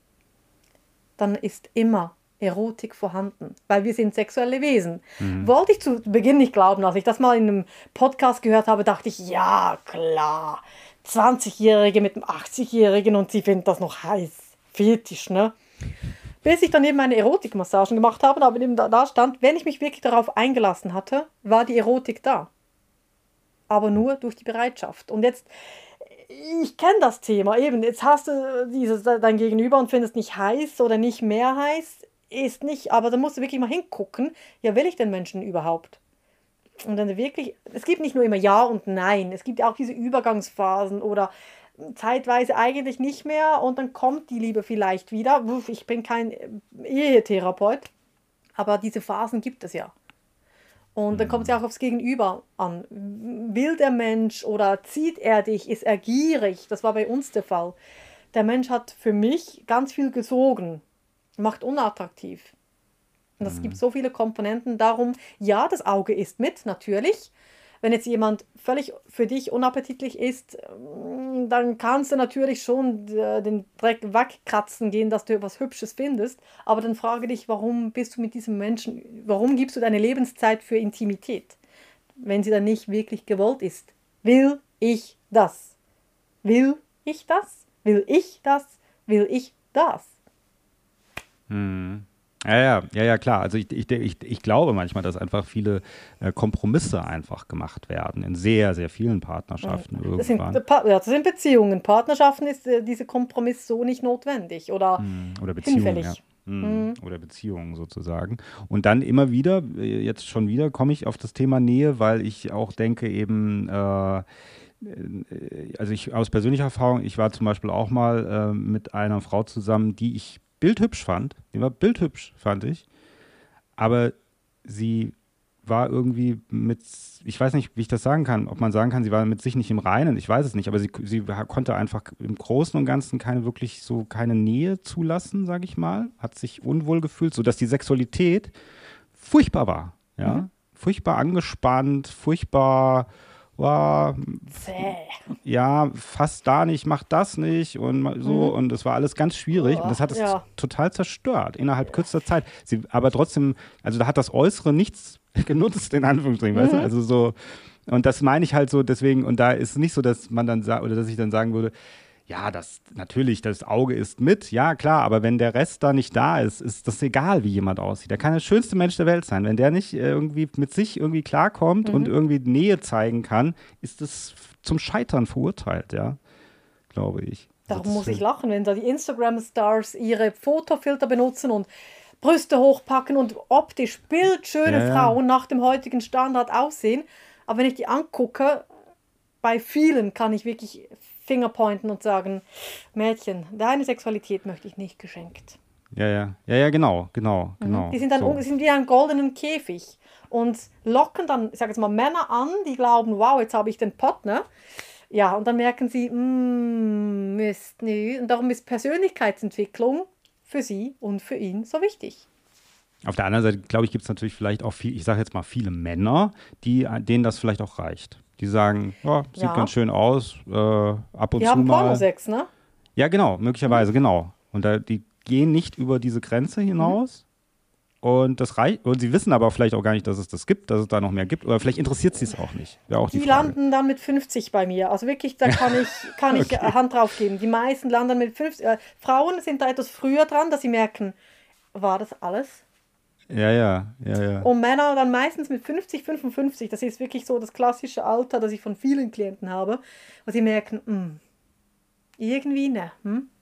dann ist immer Erotik vorhanden, weil wir sind sexuelle Wesen. Wollte ich zu Beginn nicht glauben, als ich das mal in einem Podcast gehört habe, dachte ich, ja klar, 20-Jährige mit einem 80-Jährigen und sie finden das noch heiß, fetisch, ne? Bis ich dann eben meine Erotikmassagen gemacht habe, aber eben da stand, wenn ich mich wirklich darauf eingelassen hatte, war die Erotik da. Aber nur durch die Bereitschaft. Und jetzt, ich kenne das Thema eben, jetzt hast du dein Gegenüber und findest nicht heiß oder nicht mehr heiß, ist nicht, aber da musst du wirklich mal hingucken, ja, will ich den Menschen überhaupt? Und dann wirklich, es gibt nicht nur immer Ja und Nein, es gibt auch diese Übergangsphasen oder zeitweise eigentlich nicht mehr und dann kommt die Liebe vielleicht wieder. Ich bin kein Ehetherapeut, aber diese Phasen gibt es ja. Und dann kommt es ja auch aufs Gegenüber an. Will der Mensch oder zieht er dich, ist er gierig? Das war bei uns der Fall. Der Mensch hat für mich ganz viel gesogen, macht unattraktiv. Und es gibt so viele Komponenten. Darum, ja, das Auge ist mit, natürlich. Wenn jetzt jemand völlig für dich unappetitlich ist, dann kannst du natürlich schon den Dreck wegkratzen gehen, dass du etwas Hübsches findest. Aber dann frage dich, warum bist du mit diesem Menschen, warum gibst du deine Lebenszeit für Intimität, wenn sie dann nicht wirklich gewollt ist? Will ich das? Will ich das? Will ich das? Will ich das? Ja, klar. Also ich glaube manchmal, dass einfach viele Kompromisse einfach gemacht werden in sehr, sehr vielen Partnerschaften irgendwann. Das sind Beziehungen. Partnerschaften ist dieser Kompromiss so nicht notwendig oder Beziehungen, hinfällig. ja. Oder Beziehungen sozusagen. Und dann immer wieder, jetzt schon wieder, komme ich auf das Thema Nähe, weil ich auch denke eben, also ich aus persönlicher Erfahrung, ich war zum Beispiel auch mal mit einer Frau zusammen, die ich bildhübsch fand. Die war bildhübsch, fand ich. Aber sie war irgendwie ich weiß nicht, wie ich das sagen kann, ob man sagen kann, sie war mit sich nicht im Reinen, ich weiß es nicht, aber sie konnte einfach im Großen und Ganzen keine Nähe zulassen, sage ich mal, hat sich unwohl gefühlt, sodass die Sexualität furchtbar war, ja, furchtbar angespannt, furchtbar ja, fast da nicht, mach das nicht und so und es war alles ganz schwierig und das hat es total zerstört innerhalb kürzester Zeit. Aber trotzdem, also da hat das Äußere nichts genutzt, in Anführungsstrichen, weißt du? Also so, und das meine ich halt so deswegen, und da ist es nicht so, dass man dann sagt, oder dass ich dann sagen würde, ja, natürlich, das Auge ist mit, ja klar, aber wenn der Rest da nicht da ist, ist das egal, wie jemand aussieht. Der kann der schönste Mensch der Welt sein. Wenn der nicht irgendwie mit sich irgendwie klarkommt und irgendwie Nähe zeigen kann, ist das zum Scheitern verurteilt, ja, glaube ich. Darum muss ich lachen, wenn da die Instagram-Stars ihre Fotofilter benutzen und Brüste hochpacken und optisch bildschöne Frauen nach dem heutigen Standard aussehen. Aber wenn ich die angucke, bei vielen kann ich wirklich Fingerpointen und sagen, Mädchen, deine Sexualität möchte ich nicht geschenkt. Ja, genau. Die sind dann sind wie ein goldenen Käfig und locken dann, ich sage jetzt mal, Männer an, die glauben, wow, jetzt habe ich den Partner. Ja, und dann merken sie, Mist, nee. Und darum ist Persönlichkeitsentwicklung für sie und für ihn so wichtig. Auf der anderen Seite, glaube ich, gibt es natürlich vielleicht auch ich sage jetzt mal viele Männer, denen das vielleicht auch reicht. Die sagen, sieht ganz schön aus, ab und zu mal. Die haben Pornosex, ne? Ja, genau, möglicherweise, genau. Und die gehen nicht über diese Grenze hinaus. Und das reicht. Und sie wissen aber vielleicht auch gar nicht, dass es das gibt, dass es da noch mehr gibt. Oder vielleicht interessiert sie es auch nicht. Wäre auch die Frage. Landen dann mit 50 bei mir. Also wirklich, da kann ich okay. Hand drauf geben. Die meisten landen mit 50. Frauen sind da etwas früher dran, dass sie merken, war das alles? Ja. Und Männer dann meistens mit 50, 55. Das ist wirklich so das klassische Alter, das ich von vielen Klienten habe. Wo sie merken, irgendwie ne.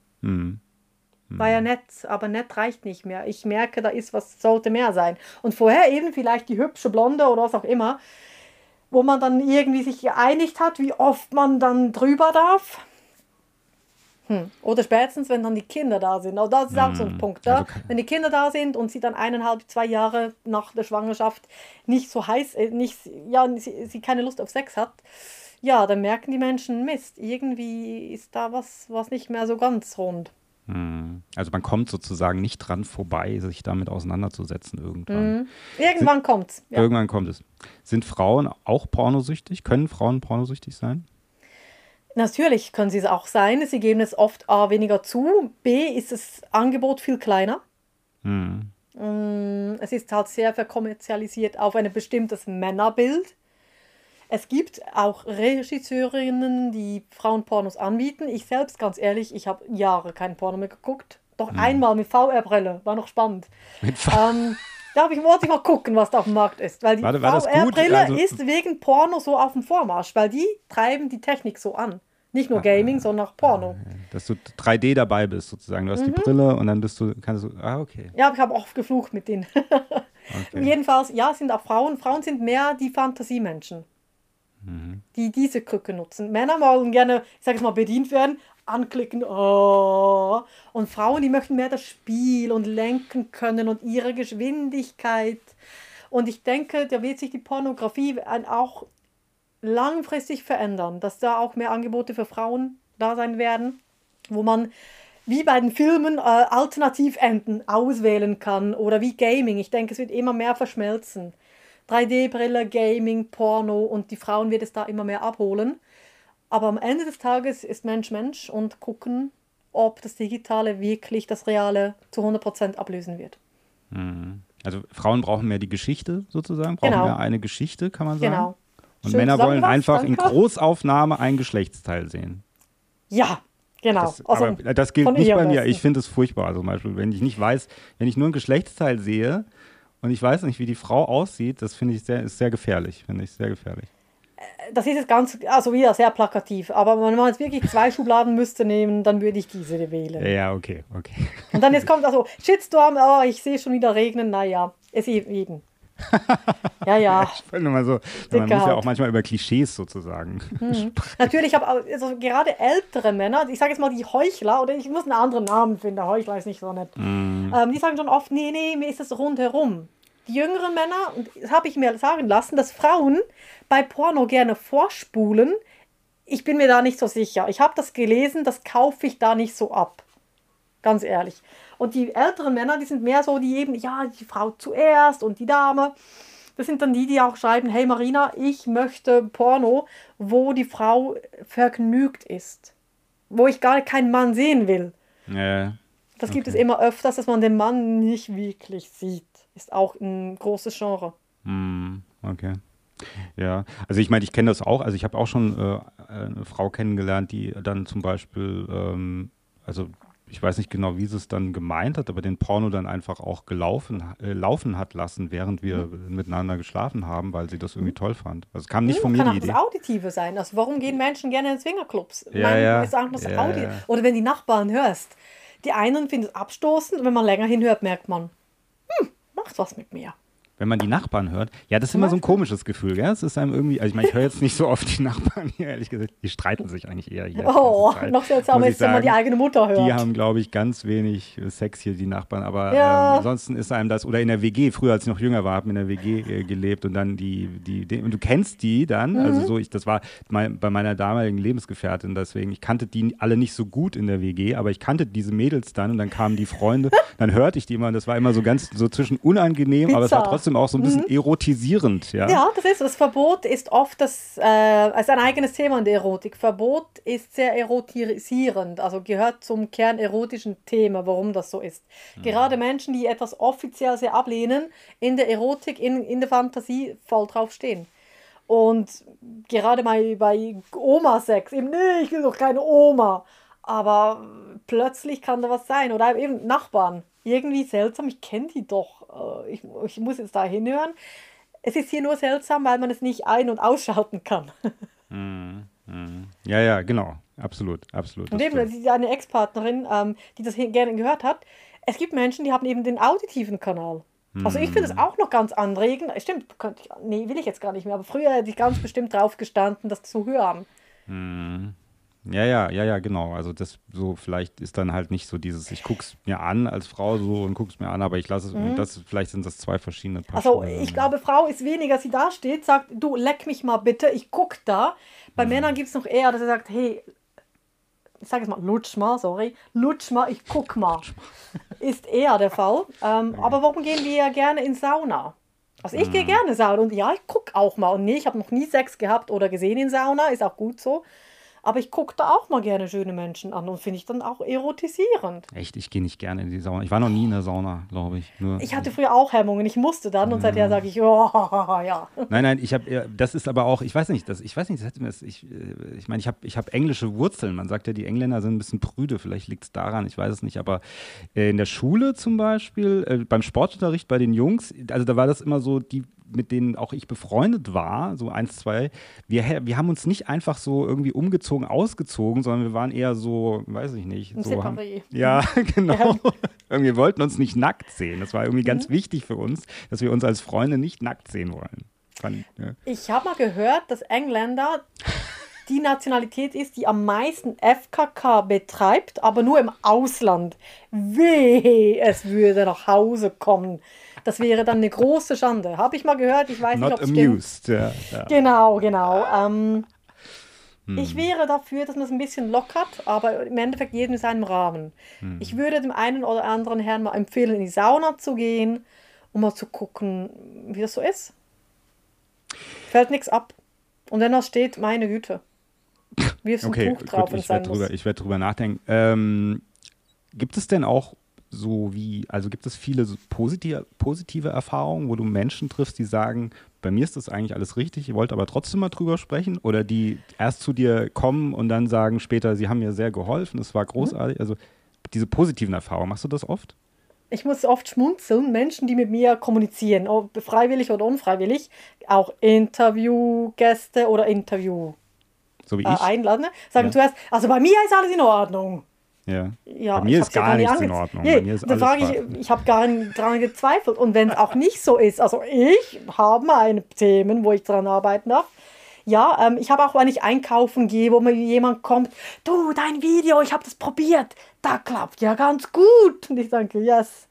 War ja nett, aber nett reicht nicht mehr. Ich merke, da ist was, sollte mehr sein. Und vorher eben vielleicht die hübsche Blonde oder was auch immer, wo man dann irgendwie sich geeinigt hat, wie oft man dann drüber darf. Oder spätestens, wenn dann die Kinder da sind. Aber das ist auch so ein Punkt. Also wenn die Kinder da sind und sie dann 1,5, 2 Jahre nach der Schwangerschaft nicht so heiß, sie keine Lust auf Sex hat, ja, dann merken die Menschen, Mist, irgendwie ist da was nicht mehr so ganz rund. Also man kommt sozusagen nicht dran vorbei, sich damit auseinanderzusetzen irgendwann. Irgendwann kommt's. Ja. Irgendwann kommt es. Sind Frauen auch pornosüchtig? Können Frauen pornosüchtig sein? Natürlich können sie es auch sein. Sie geben es oft A, weniger zu. B, ist das Angebot viel kleiner. Es ist halt sehr verkommerzialisiert auf ein bestimmtes Männerbild. Es gibt auch Regisseurinnen, die Frauenpornos anbieten. Ich selbst, ganz ehrlich, ich habe Jahre kein Porno mehr geguckt. Doch einmal mit VR-Brille, war noch spannend. Da wollte ich mal gucken, was da auf dem Markt ist. Weil die VR-Brille ist wegen Porno so auf dem Vormarsch, weil die treiben die Technik so an. Nicht nur Gaming, sondern auch Porno. Dass du 3D dabei bist sozusagen. Du hast die Brille und dann kannst du, okay. Ja, ich habe oft geflucht mit denen. Okay. Jedenfalls, ja, sind auch Frauen. Frauen sind mehr die Fantasiemenschen, die diese Krücke nutzen. Männer wollen gerne, ich sage es mal, bedient werden, anklicken, und Frauen, die möchten mehr das Spiel und lenken können und ihre Geschwindigkeit. Und ich denke, da wird sich die Pornografie auch langfristig verändern, dass da auch mehr Angebote für Frauen da sein werden, wo man wie bei den Filmen Alternativenden auswählen kann oder wie Gaming. Ich denke, es wird immer mehr verschmelzen. 3D-Brille, Gaming, Porno und die Frauen wird es da immer mehr abholen. Aber am Ende des Tages ist Mensch Mensch und gucken, ob das Digitale wirklich das Reale zu 100% ablösen wird. Also Frauen brauchen mehr die Geschichte sozusagen, brauchen mehr eine Geschichte, kann man sagen. Genau. Und Männer wollen einfach in Großaufnahme ein Geschlechtsteil sehen. Ja, genau. Aber das gilt nicht bei mir. Ich finde es furchtbar. Also zum Beispiel, wenn ich nicht weiß, wenn ich nur ein Geschlechtsteil sehe und ich weiß nicht, wie die Frau aussieht, das finde ich ist sehr gefährlich. Finde ich sehr gefährlich. Das ist jetzt also wieder sehr plakativ, aber wenn man jetzt wirklich 2 Schubladen müsste nehmen, dann würde ich diese wählen. Ja, okay. Und dann jetzt kommt also Shitstorm, ich sehe schon wieder regnen, naja, es ist eben. Ja. Ich finde immer so, man muss ja auch manchmal über Klischees sozusagen sprechen. Natürlich, also gerade ältere Männer, ich sage jetzt mal die Heuchler, oder ich muss einen anderen Namen finden, Heuchler ist nicht so nett, die sagen schon oft, nee, mir ist das rundherum. Die jüngeren Männer, und das habe ich mir sagen lassen, dass Frauen bei Porno gerne vorspulen. Ich bin mir da nicht so sicher. Ich habe das gelesen, das kaufe ich da nicht so ab. Ganz ehrlich. Und die älteren Männer, die sind mehr so, die eben, die Frau zuerst und die Dame. Das sind dann die auch schreiben, hey Marina, ich möchte Porno, wo die Frau vergnügt ist. Wo ich gar keinen Mann sehen will. Das gibt es immer öfters, dass man den Mann nicht wirklich sieht. Ist auch ein großes Genre. Okay. Ja, also ich meine, ich kenne das auch. Also ich habe auch schon eine Frau kennengelernt, die dann zum Beispiel, also ich weiß nicht genau, wie sie es dann gemeint hat, aber den Porno dann einfach auch laufen hat lassen, während wir miteinander geschlafen haben, weil sie das irgendwie toll fand. Also es kam nicht von mir die Idee. Kann auch das Auditive sein. Also warum gehen Menschen gerne in Swingerclubs? Ja. Oder wenn die Nachbarn hörst. Die einen finden es abstoßend und wenn man länger hinhört, merkt man, macht was mit mir. Wenn man die Nachbarn hört. Ja, das ist immer so ein komisches Gefühl, gell? Es ist einem irgendwie, also ich meine, ich höre jetzt nicht so oft die Nachbarn hier, ehrlich gesagt. Die streiten sich eigentlich eher hier. Noch seltsamer ist, wenn man die eigene Mutter hört. Die haben, glaube ich, ganz wenig Sex hier, die Nachbarn. Aber ansonsten ist einem das, oder in der WG, früher als ich noch jünger war, habe ich in der WG gelebt und dann und du kennst die dann, also so, das war bei meiner damaligen Lebensgefährtin, deswegen, ich kannte die alle nicht so gut in der WG, aber ich kannte diese Mädels dann und dann kamen die Freunde, dann hörte ich die immer und das war immer so ganz, so zwischen unangenehm, Bizarre. Aber es war trotzdem auch so ein bisschen erotisierend. Ja, das Verbot ist oft ein eigenes Thema in der Erotik. Verbot ist sehr erotisierend, also gehört zum kernerotischen Thema, warum das so ist. Gerade Menschen, die etwas offiziell sehr ablehnen, in der Erotik, in der Fantasie voll drauf stehen. Und gerade bei Oma-Sex, eben, nee, ich will doch keine Oma. Aber plötzlich kann da was sein. Oder eben Nachbarn. Irgendwie seltsam, ich kenne die doch. Ich muss jetzt da hinhören. Es ist hier nur seltsam, weil man es nicht ein- und ausschalten kann. Ja, genau. Absolut. Und eben, das ist eine Ex-Partnerin, die das gerne gehört hat. Es gibt Menschen, die haben eben den auditiven Kanal. Also ich finde es auch noch ganz anregend. Stimmt, will ich jetzt gar nicht mehr. Aber früher hätte ich ganz bestimmt drauf gestanden, das zu hören. Ja, genau. Also das so, vielleicht ist dann halt nicht so dieses, ich guck's mir an als Frau so und guck's mir an, aber ich lasse es, vielleicht sind das 2 verschiedene Paar Also Schuhe. ich glaube, Frau ist weniger, sie da steht, sagt, du, leck mich mal bitte, ich guck da. Bei Männern gibt es noch eher, dass er sagt, hey, ich sage jetzt mal, lutsch mal, ich guck mal. Ist eher der Fall. Aber warum gehen wir ja gerne in Sauna? Also ich gehe gerne in Sauna und ja, ich gucke auch mal. Und nee, ich habe noch nie Sex gehabt oder gesehen in Sauna, ist auch gut so. Aber ich gucke da auch mal gerne schöne Menschen an und finde ich dann auch erotisierend. Echt? Ich gehe nicht gerne in die Sauna. Ich war noch nie in der Sauna, glaube ich. Ich hatte früher auch Hemmungen, ich musste dann und seither sage ich, oh, ja. Nein, das ist aber auch, ich weiß nicht, ich meine, ich habe englische Wurzeln. Man sagt ja, die Engländer sind ein bisschen prüde, vielleicht liegt es daran, ich weiß es nicht. Aber in der Schule zum Beispiel, beim Sportunterricht bei den Jungs, also da war das immer so, die mit denen auch ich befreundet war, so 1, 2, wir haben uns nicht einfach so irgendwie umgezogen, ausgezogen, sondern wir waren eher so, weiß ich nicht. Ja, genau. Wir wollten uns nicht nackt sehen. Das war irgendwie ganz wichtig für uns, dass wir uns als Freunde nicht nackt sehen wollen. Ich habe mal gehört, dass Engländer die Nationalität ist, die am meisten FKK betreibt, aber nur im Ausland. Wehe, es würde nach Hause kommen. Das wäre dann eine große Schande. Habe ich mal gehört, ich weiß nicht, ob es stimmt. Ja. Genau. Ich wäre dafür, dass man es ein bisschen lockert, aber im Endeffekt jedem in seinem Rahmen. Ich würde dem einen oder anderen Herrn mal empfehlen, in die Sauna zu gehen, um mal zu gucken, wie das so ist. Fällt nichts ab. Und wenn was steht, meine Güte. Wirfst ein Okay, Tuch drauf gut, und sein muss. ich werde drüber nachdenken. Gibt es denn auch also gibt es viele so positive Erfahrungen, wo du Menschen triffst, die sagen, bei mir ist das eigentlich alles richtig, ihr wollt aber trotzdem mal drüber sprechen? Oder die erst zu dir kommen und dann sagen später, sie haben mir sehr geholfen, es war großartig. Also diese positiven Erfahrungen, machst du das oft? Ich muss oft schmunzeln, Menschen, die mit mir kommunizieren, ob freiwillig oder unfreiwillig, auch Interviewgäste oder Interview So wie ich? einladen, sagen Ja. zuerst, also bei mir ist alles in Ordnung. Ja. Ja, Bei mir ich ist habe ja gar gar nicht nichts in Ordnung. Nee, Bei mir ist dann alles frage ich habe gar nicht dran gezweifelt. Und wenn es auch nicht so ist, also ich habe meine Themen, wo ich dran arbeiten darf. Ja, ich habe auch, wenn ich einkaufen gehe, wo mir jemand kommt, du, dein Video, ich habe das probiert, da klappt ja ganz gut. Und ich denke, yes.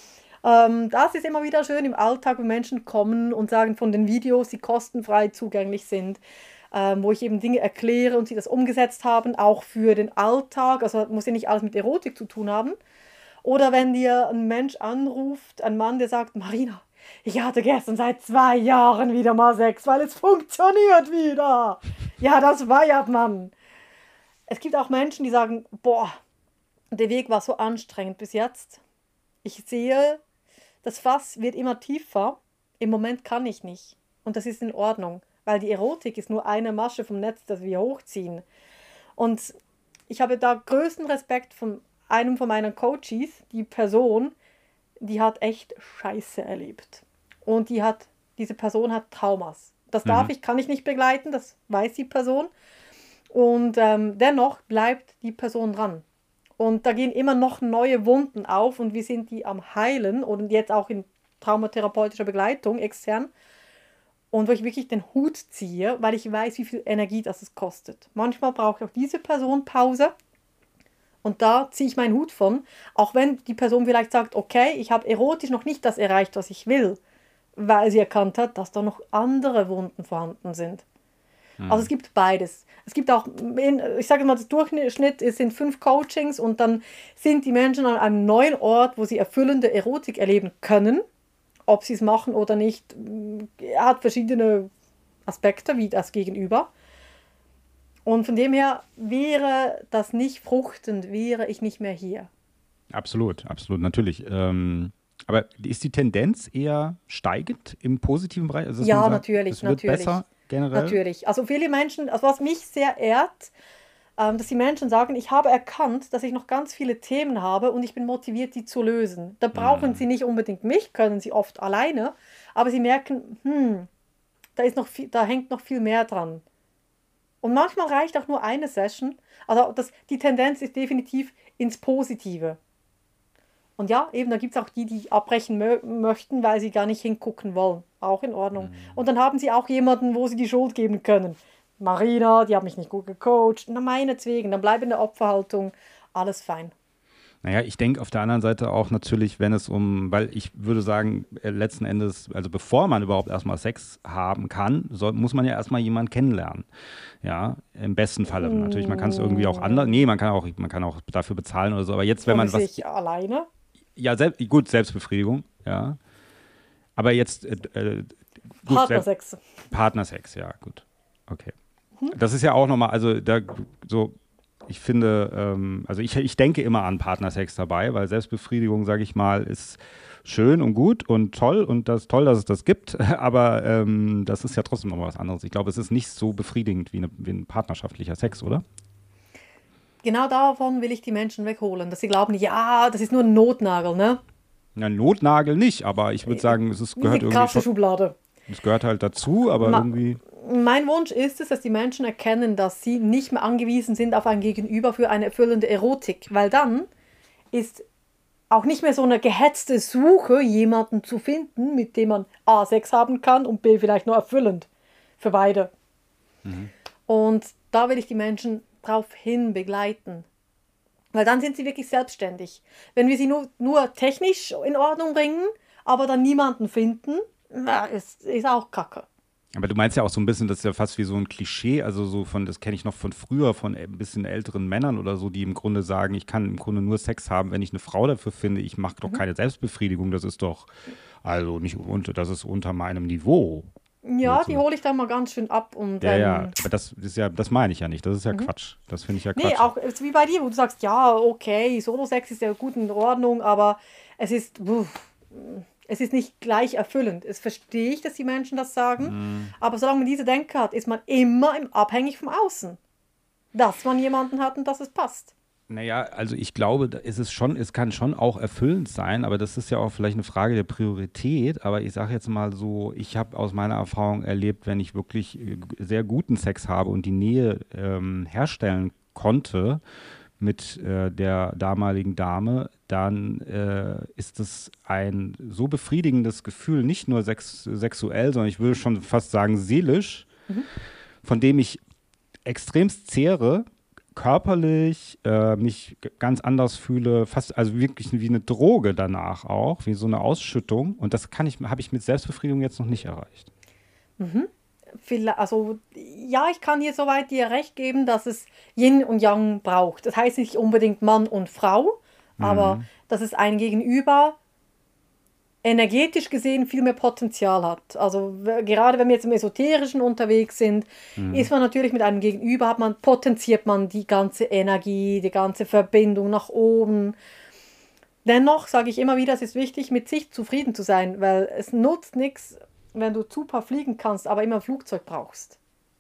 Das ist immer wieder schön im Alltag, wenn Menschen kommen und sagen von den Videos, die kostenfrei zugänglich sind, wo ich eben Dinge erkläre und sie das umgesetzt haben, auch für den Alltag. Also muss ja nicht alles mit Erotik zu tun haben. Oder wenn dir ein Mensch anruft, ein Mann, der sagt, Marina, ich hatte gestern seit 2 Jahren wieder mal Sex, weil es funktioniert wieder. Ja, das feiert man. Es gibt auch Menschen, die sagen, boah, der Weg war so anstrengend bis jetzt. Ich sehe, das Fass wird immer tiefer. Im Moment kann ich nicht. Und das ist in Ordnung, weil die Erotik ist nur eine Masche vom Netz, das wir hochziehen. Und ich habe da größten Respekt von einem von meinen Coaches, die Person, die hat echt Scheiße erlebt. Und diese Person hat Traumas. Das kann ich nicht begleiten, das weiß die Person. Und dennoch bleibt die Person dran. Und da gehen immer noch neue Wunden auf und wir sind die am Heilen und jetzt auch in traumatherapeutischer Begleitung extern. Und wo ich wirklich den Hut ziehe, weil ich weiß, wie viel Energie das es kostet. Manchmal braucht auch diese Person Pause. Und da ziehe ich meinen Hut von, auch wenn die Person vielleicht sagt, okay, ich habe erotisch noch nicht das erreicht, was ich will, weil sie erkannt hat, dass da noch andere Wunden vorhanden sind. Also es gibt beides. Es gibt auch, ich sage mal, das Durchschnitt sind 5 Coachings und dann sind die Menschen an einem neuen Ort, wo sie erfüllende Erotik erleben können. Ob sie es machen oder nicht, hat verschiedene Aspekte, wie das Gegenüber. Und von dem her wäre das nicht fruchtend, wäre ich nicht mehr hier. Absolut, absolut, natürlich. Aber ist die Tendenz eher steigend im positiven Bereich? Also, dass Ja, man sagt, natürlich, es wird besser generell? natürlich. Also viele Menschen, also was mich sehr ehrt, dass die Menschen sagen, ich habe erkannt, dass ich noch ganz viele Themen habe und ich bin motiviert, die zu lösen. Da brauchen sie nicht unbedingt mich, können sie oft alleine, aber sie merken, da hängt noch viel mehr dran. Und manchmal reicht auch nur eine Session. Also die Tendenz ist definitiv ins Positive. Und ja, eben, da gibt es auch die abbrechen möchten, weil sie gar nicht hingucken wollen. Auch in Ordnung. Und dann haben sie auch jemanden, wo sie die Schuld geben können. Marina, die hat mich nicht gut gecoacht. Na, meinetwegen, dann bleib in der Opferhaltung. Alles fein. Naja, ich denke auf der anderen Seite auch natürlich, weil ich würde sagen, letzten Endes, also bevor man überhaupt erstmal Sex haben kann, muss man ja erstmal jemanden kennenlernen. Ja, im besten Falle natürlich. Man kann es irgendwie auch anders, nee, man kann auch dafür bezahlen oder so, aber jetzt, wenn man Für sich alleine? Ja, gut, Selbstbefriedigung, ja. Aber jetzt, gut, Partnersex. Partnersex, ja, gut. Okay. Das ist ja auch nochmal, also ich finde, also ich denke immer an Partnersex dabei, weil Selbstbefriedigung, sage ich mal, ist schön und gut und toll und das ist toll, dass es das gibt, aber das ist ja trotzdem nochmal was anderes. Ich glaube, es ist nicht so befriedigend wie ein partnerschaftlicher Sex, oder? Genau davon will ich die Menschen wegholen, dass sie glauben, ja, das ist nur ein Notnagel, ne? Ja, Notnagel nicht, aber ich würde sagen, gehört Die irgendwie krasse schon, Schublade. es gehört halt dazu, aber irgendwie. Mein Wunsch ist es, dass die Menschen erkennen, dass sie nicht mehr angewiesen sind auf ein Gegenüber für eine erfüllende Erotik, weil dann ist auch nicht mehr so eine gehetzte Suche, jemanden zu finden, mit dem man A, Sex haben kann und B, vielleicht nur erfüllend für beide. Und da will ich die Menschen drauf hin begleiten. Weil dann sind sie wirklich selbstständig. Wenn wir sie nur technisch in Ordnung bringen, aber dann niemanden finden, ist auch Kacke. Aber du meinst ja auch so ein bisschen, das ist ja fast wie so ein Klischee, also das kenne ich noch von früher, von ein bisschen älteren Männern oder so, die im Grunde sagen, ich kann im Grunde nur Sex haben, wenn ich eine Frau dafür finde, ich mache doch keine Selbstbefriedigung, das ist doch, also nicht das ist unter meinem Niveau. Ja, die hole ich dann mal ganz schön ab und ja, aber das meine ich ja nicht. Das ist ja Quatsch. Das finde ich ja Quatsch. Nee, auch wie bei dir, wo du sagst, ja, okay, Solo-Sex ist ja gut in Ordnung, aber es ist, es ist nicht gleich erfüllend. Es verstehe ich, dass die Menschen das sagen, aber solange man diese Denke hat, ist man immer abhängig vom Außen. Dass man jemanden hat und dass es passt. Naja, also ich glaube, es kann schon auch erfüllend sein, aber das ist ja auch vielleicht eine Frage der Priorität. Aber ich sage jetzt mal so, ich habe aus meiner Erfahrung erlebt, wenn ich wirklich sehr guten Sex habe und die Nähe herstellen konnte mit der damaligen Dame, dann ist es ein so befriedigendes Gefühl, nicht nur sexuell, sondern ich würde schon fast sagen seelisch, von dem ich extremst zehre, körperlich mich ganz anders fühle, fast also wirklich wie eine Droge danach auch, wie so eine Ausschüttung. Und das habe ich mit Selbstbefriedigung jetzt noch nicht erreicht. Also, ja, ich kann hier soweit dir recht geben, dass es Yin und Yang braucht. Das heißt nicht unbedingt Mann und Frau, aber dass es ein Gegenüber energetisch gesehen viel mehr Potenzial hat. Also gerade wenn wir jetzt im Esoterischen unterwegs sind, ist man natürlich mit einem Gegenüber, potenziert man die ganze Energie, die ganze Verbindung nach oben. Dennoch sage ich immer wieder, es ist wichtig, mit sich zufrieden zu sein, weil es nutzt nichts, wenn du super fliegen kannst, aber immer ein Flugzeug brauchst.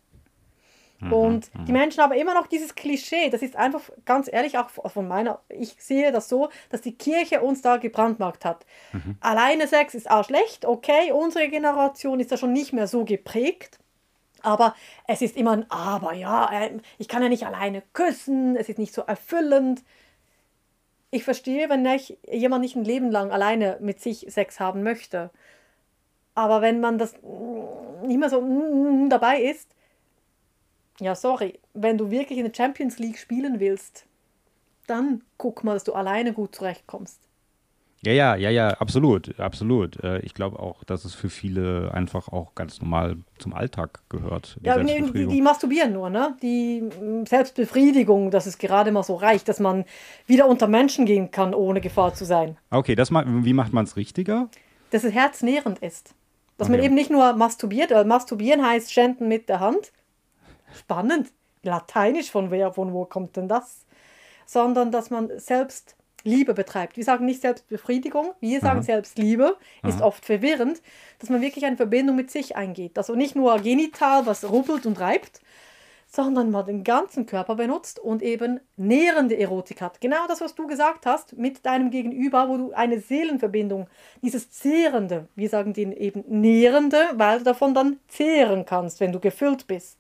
Und die Menschen haben immer noch dieses Klischee, das ist einfach, ganz ehrlich, auch ich sehe das so, dass die Kirche uns da gebrandmarkt hat. Alleine Sex ist auch schlecht, okay, unsere Generation ist da schon nicht mehr so geprägt, aber es ist immer ein Aber, ja, ich kann ja nicht alleine küssen, es ist nicht so erfüllend. Ich verstehe, wenn jemand nicht ein Leben lang alleine mit sich Sex haben möchte, aber wenn man das nicht mehr so dabei ist, ja, sorry, wenn du wirklich in der Champions League spielen willst, dann guck mal, dass du alleine gut zurechtkommst. Ja, absolut, absolut. Ich glaube auch, dass es für viele einfach auch ganz normal zum Alltag gehört. Ja, die masturbieren nur, ne? Die Selbstbefriedigung, dass es gerade mal so reicht, dass man wieder unter Menschen gehen kann, ohne Gefahr zu sein. Okay, wie macht man es richtiger? Dass es herznährend ist. Dass man eben nicht nur masturbiert, weil masturbieren heißt schänden mit der Hand. Spannend. Lateinisch, von wo kommt denn das? Sondern, dass man Selbstliebe betreibt. Wir sagen nicht Selbstbefriedigung, wir sagen Selbstliebe. Ist oft verwirrend, dass man wirklich eine Verbindung mit sich eingeht. Also nicht nur genital, was rubbelt und reibt, sondern man den ganzen Körper benutzt und eben nährende Erotik hat. Genau das, was du gesagt hast, mit deinem Gegenüber, wo du eine Seelenverbindung, dieses Zehrende, wir sagen den eben Nährende, weil du davon dann zehren kannst, wenn du gefüllt bist.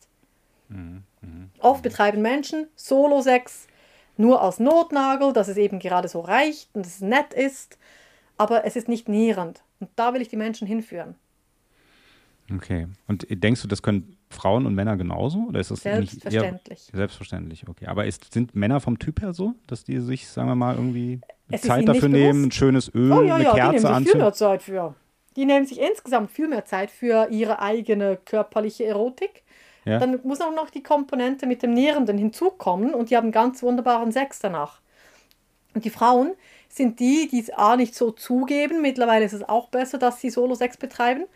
Oft betreiben Menschen Solo-Sex nur als Notnagel, dass es eben gerade so reicht und es nett ist, aber es ist nicht nährend. Und da will ich die Menschen hinführen. Okay. Und denkst du, das können Frauen und Männer genauso? Oder ist das selbstverständlich? Selbstverständlich, okay. Aber sind Männer vom Typ her so, dass die sich, sagen wir mal, irgendwie Zeit dafür nehmen, ein schönes Öl, eine Kerze anzünden? Die nehmen sich viel mehr Zeit für. Die nehmen sich insgesamt viel mehr Zeit für ihre eigene körperliche Erotik. Ja. Dann muss auch noch die Komponente mit dem Nährenden hinzukommen und die haben ganz wunderbaren Sex danach. Und die Frauen sind die es A nicht so zugeben, mittlerweile ist es auch besser, dass sie Solo-Sex betreiben,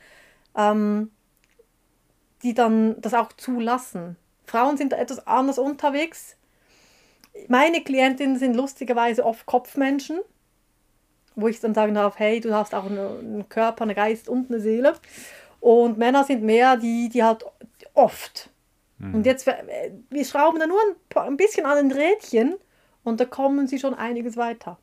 die dann das auch zulassen. Frauen sind etwas anders unterwegs. Meine Klientinnen sind lustigerweise oft Kopfmenschen, wo ich dann sagen darf, hey, du hast auch einen Körper, einen Geist und eine Seele. Und Männer sind mehr die halt oft. Und jetzt, wir schrauben da nur ein bisschen an den Rädchen und da kommen sie schon einiges weiter.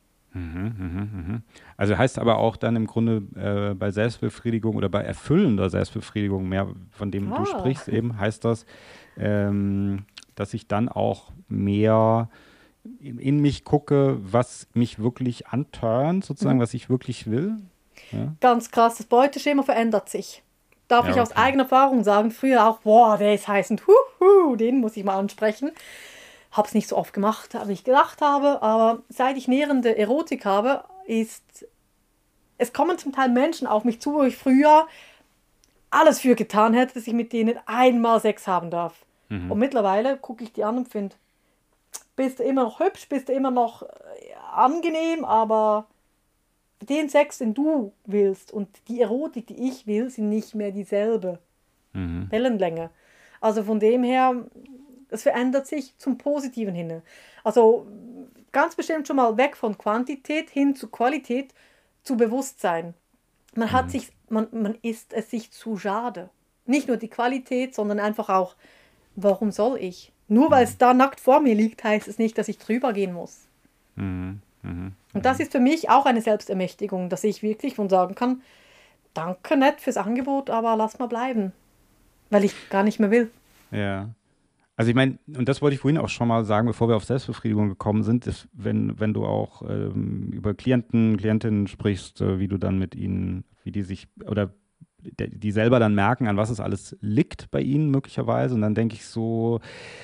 Also heißt aber auch dann im Grunde bei Selbstbefriedigung oder bei erfüllender Selbstbefriedigung, mehr von dem du sprichst eben, heißt das, dass ich dann auch mehr in mich gucke, was mich wirklich antörnt, sozusagen, was ich wirklich will. Ja? Ganz krass, das Beuteschema verändert sich. Darf ich aus eigener Erfahrung sagen, früher auch, boah, der ist heiß und den muss ich mal ansprechen. Habe es nicht so oft gemacht, wie ich gedacht habe, aber seit ich nährende Erotik habe, es kommen zum Teil Menschen auf mich zu, wo ich früher alles für getan hätte, dass ich mit denen einmal Sex haben darf. Und mittlerweile gucke ich die an und finde, bist du immer noch hübsch, bist du immer noch angenehm, aber Den Sex, den du willst und die Erotik, die ich will, sind nicht mehr dieselbe Wellenlänge. Also von dem her, es verändert sich zum Positiven hin. Also ganz bestimmt schon mal weg von Quantität hin zu Qualität, zu Bewusstsein. Man ist es sich zu schade. Nicht nur die Qualität, sondern einfach auch, warum soll ich? Nur weil es da nackt vor mir liegt, heißt es nicht, dass ich drüber gehen muss. Und das ist für mich auch eine Selbstermächtigung, dass ich wirklich von sagen kann, danke nett fürs Angebot, aber lass mal bleiben, weil ich gar nicht mehr will. Ja. Also ich meine, und das wollte ich vorhin auch schon mal sagen, bevor wir auf Selbstbefriedigung gekommen sind, ist, wenn du auch über Klientinnen sprichst, wie du dann mit ihnen, wie die sich, oder die selber dann merken, an was es alles liegt bei ihnen möglicherweise. Und dann denke ich so,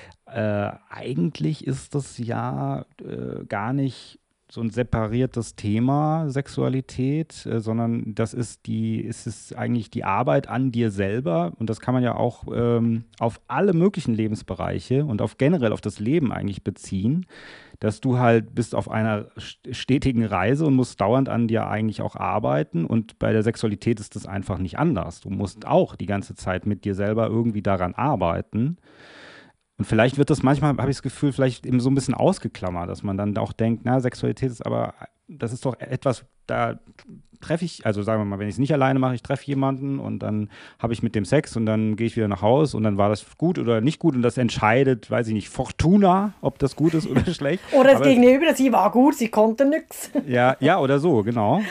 eigentlich ist das ja gar nicht so ein separiertes Thema Sexualität, sondern ist es eigentlich die Arbeit an dir selber, und das kann man ja auch auf alle möglichen Lebensbereiche und generell auf das Leben eigentlich beziehen, dass du halt bist auf einer stetigen Reise und musst dauernd an dir eigentlich auch arbeiten, und bei der Sexualität ist das einfach nicht anders. Du musst auch die ganze Zeit mit dir selber irgendwie daran arbeiten. Und vielleicht wird das manchmal, habe ich das Gefühl, vielleicht eben so ein bisschen ausgeklammert, dass man dann auch denkt, na, Sexualität ist aber, das ist doch etwas, da treffe ich, also sagen wir mal, wenn ich es nicht alleine mache, ich treffe jemanden und dann habe ich mit dem Sex und dann gehe ich wieder nach Hause und dann war das gut oder nicht gut, und das entscheidet, weiß ich nicht, Fortuna, ob das gut ist oder schlecht. Oder das Gegenüber, sie war gut, sie konnte nichts. Ja, oder so, genau.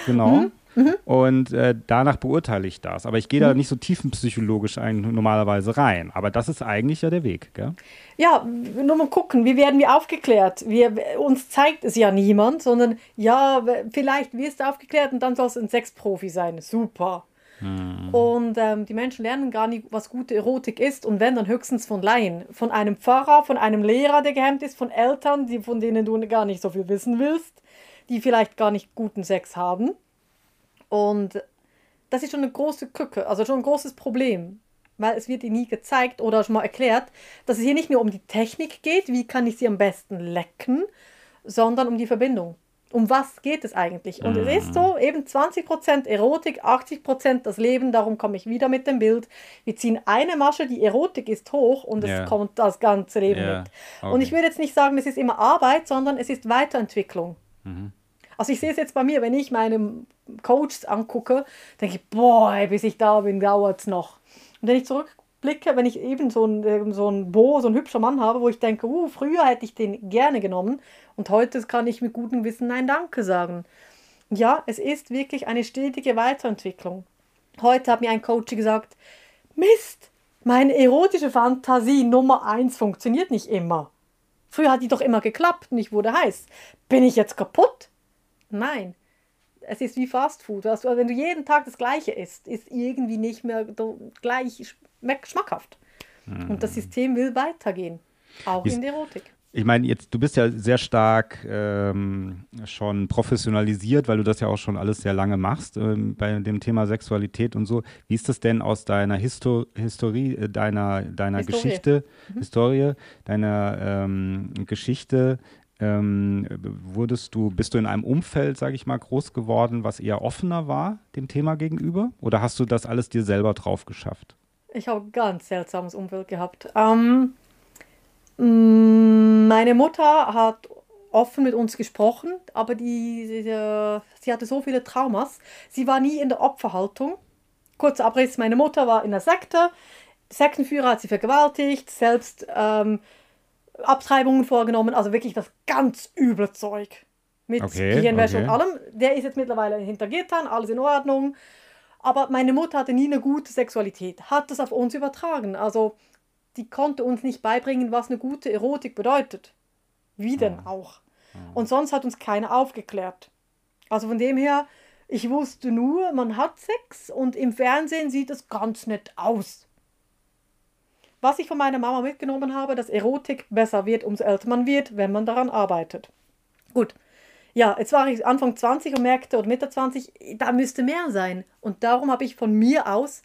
Und danach beurteile ich das. Aber ich gehe da nicht so tiefenpsychologisch normalerweise rein. Aber das ist eigentlich ja der Weg, gell? Ja, nur mal gucken, wie werden wir aufgeklärt? Uns zeigt es ja niemand, sondern ja, vielleicht wirst du aufgeklärt und dann sollst du ein Sexprofi sein. Super. Und die Menschen lernen gar nicht, was gute Erotik ist, und wenn, dann höchstens von Laien. Von einem Pfarrer, von einem Lehrer, der gehemmt ist, von Eltern, von denen du gar nicht so viel wissen willst, die vielleicht gar nicht guten Sex haben. Und das ist schon eine große Krücke, also schon ein großes Problem, weil es wird ihnen nie gezeigt oder schon mal erklärt, dass es hier nicht nur um die Technik geht, wie kann ich sie am besten lecken, sondern um die Verbindung. Um was geht es eigentlich? Und es ist so, eben 20% Erotik, 80% das Leben, darum komme ich wieder mit dem Bild. Wir ziehen eine Masche, die Erotik ist hoch und es kommt das ganze Leben mit. Okay. Und ich würde jetzt nicht sagen, es ist immer Arbeit, sondern es ist Weiterentwicklung. Also ich sehe es jetzt bei mir, wenn ich meine Coaches angucke, denke ich, boah, bis ich da bin, dauert es noch. Und wenn ich zurückblicke, wenn ich eben so ein hübscher Mann habe, wo ich denke, früher hätte ich den gerne genommen und heute kann ich mit gutem Gewissen Nein, danke sagen. Ja, es ist wirklich eine stetige Weiterentwicklung. Heute hat mir ein Coach gesagt, Mist, meine erotische Fantasie Nummer 1 funktioniert nicht immer. Früher hat die doch immer geklappt und ich wurde heiß. Bin ich jetzt kaputt? Nein, es ist wie Fastfood. Also, wenn du jeden Tag das Gleiche isst, ist irgendwie nicht mehr gleich schmackhaft. Und das System will weitergehen, auch in der Erotik. Ich meine, jetzt, du bist ja sehr stark schon professionalisiert, weil du das ja auch schon alles sehr lange machst bei dem Thema Sexualität und so. Wie ist das denn aus deiner Historie, deiner Geschichte, deiner Geschichte? Bist du in einem Umfeld, sage ich mal, groß geworden, was eher offener war dem Thema gegenüber? Oder hast du das alles dir selber drauf geschafft? Ich habe ein ganz seltsames Umfeld gehabt. Meine Mutter hat offen mit uns gesprochen, aber sie hatte so viele Traumas. Sie war nie in der Opferhaltung. Kurzer Abriss, meine Mutter war in der Sekte. Der Sektenführer hat sie vergewaltigt, selbst Abtreibungen vorgenommen, also wirklich das ganz üble Zeug. Mit Gehirnwäsche und allem. Der ist jetzt mittlerweile hinter Gittern, alles in Ordnung. Aber meine Mutter hatte nie eine gute Sexualität, hat das auf uns übertragen. Also die konnte uns nicht beibringen, was eine gute Erotik bedeutet. Wie denn auch? Und sonst hat uns keiner aufgeklärt. Also von dem her, ich wusste nur, man hat Sex und im Fernsehen sieht es ganz nett aus. Was ich von meiner Mama mitgenommen habe, dass Erotik besser wird, umso älter man wird, wenn man daran arbeitet. Gut, ja, jetzt war ich Anfang 20 und merkte, oder Mitte 20, da müsste mehr sein. Und darum habe ich von mir aus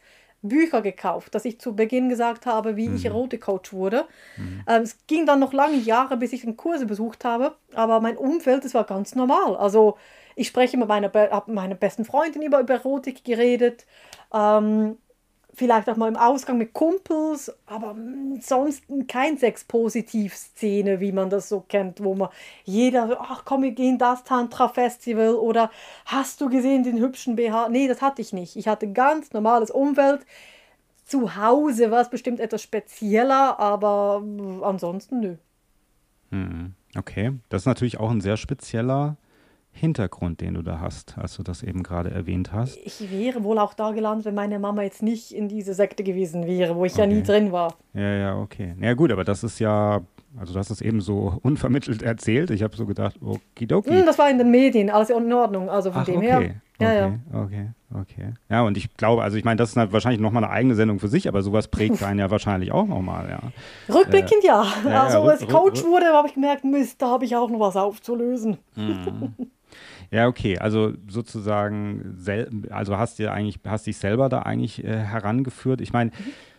Bücher gekauft, dass ich zu Beginn gesagt habe, wie ich Erotikcoach wurde. Es ging dann noch lange Jahre, bis ich den Kurse besucht habe, aber mein Umfeld, das war ganz normal. Also ich spreche mit hab mit meiner besten Freundin über Erotik geredet, vielleicht auch mal im Ausgang mit Kumpels, aber sonst kein Sex-Positiv-Szene, wie man das so kennt, wo man jeder so, ach komm, wir gehen das Tantra-Festival oder hast du gesehen den hübschen BH? Nee, das hatte ich nicht. Ich hatte ein ganz normales Umfeld. Zu Hause war es bestimmt etwas spezieller, aber ansonsten nö. Okay, das ist natürlich auch ein sehr spezieller Hintergrund, den du da hast, als du das eben gerade erwähnt hast. Ich wäre wohl auch da gelandet, wenn meine Mama jetzt nicht in diese Sekte gewesen wäre, wo ich ja nie drin war. Ja, okay. Ja gut, aber das ist ja, also du hast es eben so unvermittelt erzählt. Ich habe so gedacht, okidoki. Das war in den Medien, alles in Ordnung, also von dem her. Okay. Ja, und ich glaube, also ich meine, das ist wahrscheinlich nochmal eine eigene Sendung für sich, aber sowas prägt einen ja wahrscheinlich auch nochmal, ja. Rückblickend ja. Also als ich Coach wurde, habe ich gemerkt, Mist, da habe ich auch noch was aufzulösen. Ja, okay, also sozusagen, also hast dich selber da eigentlich herangeführt. Ich meine,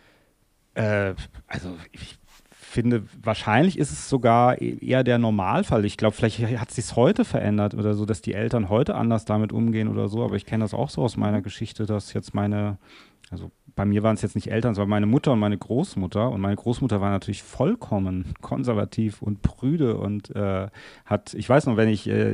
also ich finde, wahrscheinlich ist es sogar eher der Normalfall. Ich glaube, vielleicht hat es sich heute verändert oder so, dass die Eltern heute anders damit umgehen oder so, aber ich kenne das auch so aus meiner Geschichte, dass jetzt also bei mir waren es jetzt nicht Eltern, sondern meine Mutter und meine Großmutter. Und meine Großmutter war natürlich vollkommen konservativ und prüde und ich weiß noch, wenn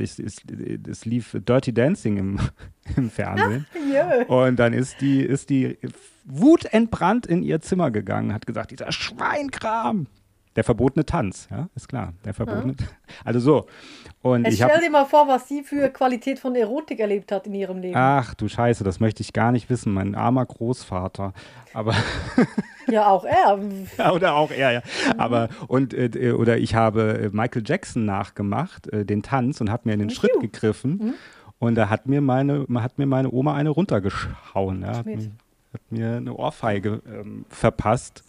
es lief Dirty Dancing im Fernsehen. Und dann ist die wutentbrannt in ihr Zimmer gegangen, hat gesagt, dieser Schweinkram. Der verbotene Tanz, ja, ist klar. Der verbotene. Also so. Und stell dir mal vor, was sie für Qualität von Erotik erlebt hat in ihrem Leben. Ach du Scheiße, das möchte ich gar nicht wissen. Mein armer Großvater. Aber ja, auch er. Ja, oder auch er, ja. Aber oder ich habe Michael Jackson nachgemacht, den Tanz, und habe mir in den Schritt gegriffen. Und da hat mir meine Oma eine runtergeschauen. Ja, hat mir eine Ohrfeige verpasst.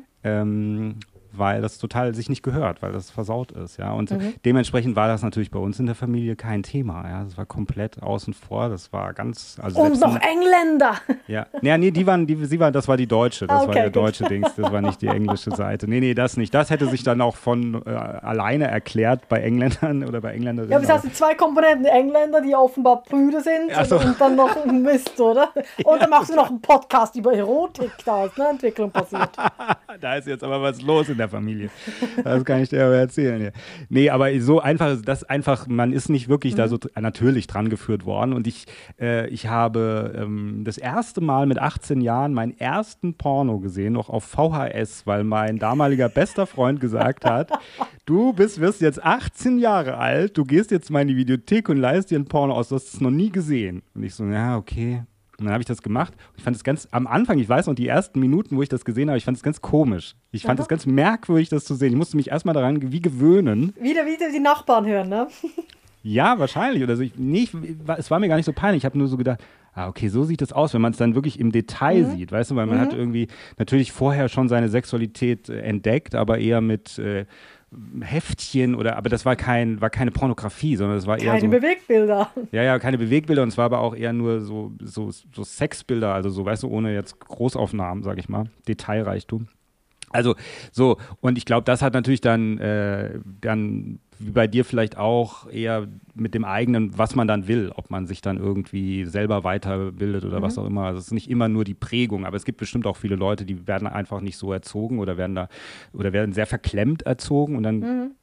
Weil das total sich nicht gehört, weil das versaut ist, ja. Und dementsprechend war das natürlich bei uns in der Familie kein Thema, ja. Das war komplett außen vor, das war ganz... Also und noch Engländer! Ja, nee, das war die deutsche, das war der deutsche Dings, das war nicht die englische Seite. Nee, das nicht. Das hätte sich dann auch von alleine erklärt bei Engländern oder bei Engländerinnen. Ja, aber es hast zwei Komponenten, Engländer, die offenbar prüde sind und dann noch ein Mist, oder? Und dann machst du noch einen Podcast über Erotik, da ist eine Entwicklung passiert. Da ist jetzt aber was los in der Familie. Das kann ich dir aber erzählen. Ja. Nee, aber so einfach, man ist nicht wirklich da so natürlich dran geführt worden. Und ich habe das erste Mal mit 18 Jahren meinen ersten Porno gesehen, noch auf VHS, weil mein damaliger bester Freund gesagt hat, du wirst jetzt 18 Jahre alt, du gehst jetzt mal in die Videothek und leihst dir ein Porno aus, du hast es noch nie gesehen. Und ich so, ja, okay. Und dann habe ich das gemacht. Ich fand es ganz, am Anfang, ich weiß noch, die ersten Minuten, wo ich das gesehen habe, ich fand es ganz komisch. Ich fand es ganz merkwürdig, das zu sehen. Ich musste mich erstmal daran gewöhnen. Wieder die Nachbarn hören, ne? Ja, wahrscheinlich. Oder so. Es war mir gar nicht so peinlich. Ich habe nur so gedacht, okay, so sieht das aus, wenn man es dann wirklich im Detail sieht, weißt du? Weil man hat irgendwie natürlich vorher schon seine Sexualität entdeckt, aber eher mit Heftchen aber das war keine Pornografie, sondern es war eher keine Bewegbilder. Ja, keine Bewegbilder, und es war aber auch eher nur so Sexbilder, also so, weißt du, ohne jetzt Großaufnahmen, sag ich mal, Detailreichtum. Also so, und ich glaube, das hat natürlich dann wie bei dir vielleicht auch eher mit dem eigenen, was man dann will, ob man sich dann irgendwie selber weiterbildet oder was auch immer. Also es ist nicht immer nur die Prägung, aber es gibt bestimmt auch viele Leute, die werden einfach nicht so erzogen oder werden sehr verklemmt erzogen, und dann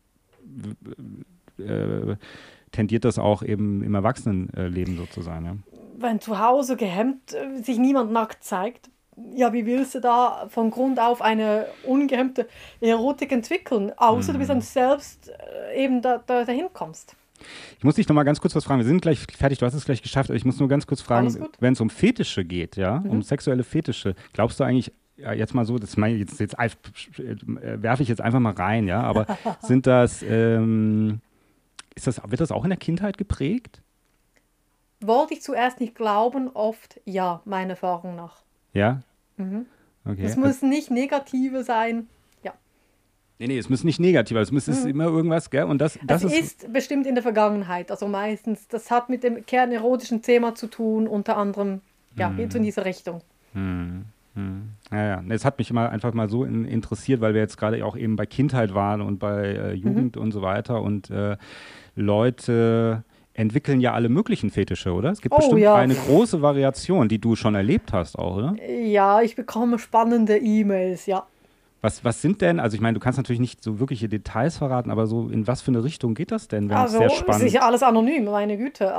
tendiert das auch eben im Erwachsenenleben so zu sein. Ja. Wenn zu Hause gehemmt sich niemand nackt zeigt, ja, wie willst du da von Grund auf eine ungehemmte Erotik entwickeln, außer du bist dann selbst eben dahin kommst? Ich muss dich noch mal ganz kurz was fragen. Wir sind gleich fertig, du hast es gleich geschafft, aber ich muss nur ganz kurz fragen, wenn es um Fetische geht, ja, um sexuelle Fetische, glaubst du eigentlich, ja, jetzt mal so, das werfe ich jetzt einfach mal rein, ja, aber sind das, wird das auch in der Kindheit geprägt? Wollte ich zuerst nicht glauben, oft ja, meiner Erfahrung nach. Ja? Okay. Es muss nicht negative sein. Ja. Nee, es muss nicht negativ sein. Es ist immer irgendwas, gell? Und das ist bestimmt in der Vergangenheit. Also meistens, das hat mit dem kernerotischen Thema zu tun, unter anderem, ja, geht so in diese Richtung. Ja. Es hat mich immer einfach mal so interessiert, weil wir jetzt gerade auch eben bei Kindheit waren und bei Jugend und so weiter und Leute entwickeln ja alle möglichen Fetische, oder? Es gibt bestimmt eine große Variation, die du schon erlebt hast auch, oder? Ja, ich bekomme spannende E-Mails, ja. Was sind denn, also ich meine, du kannst natürlich nicht so wirkliche Details verraten, aber so in was für eine Richtung geht das denn, wenn es sehr spannend ist? Es ist ja alles anonym, meine Güte.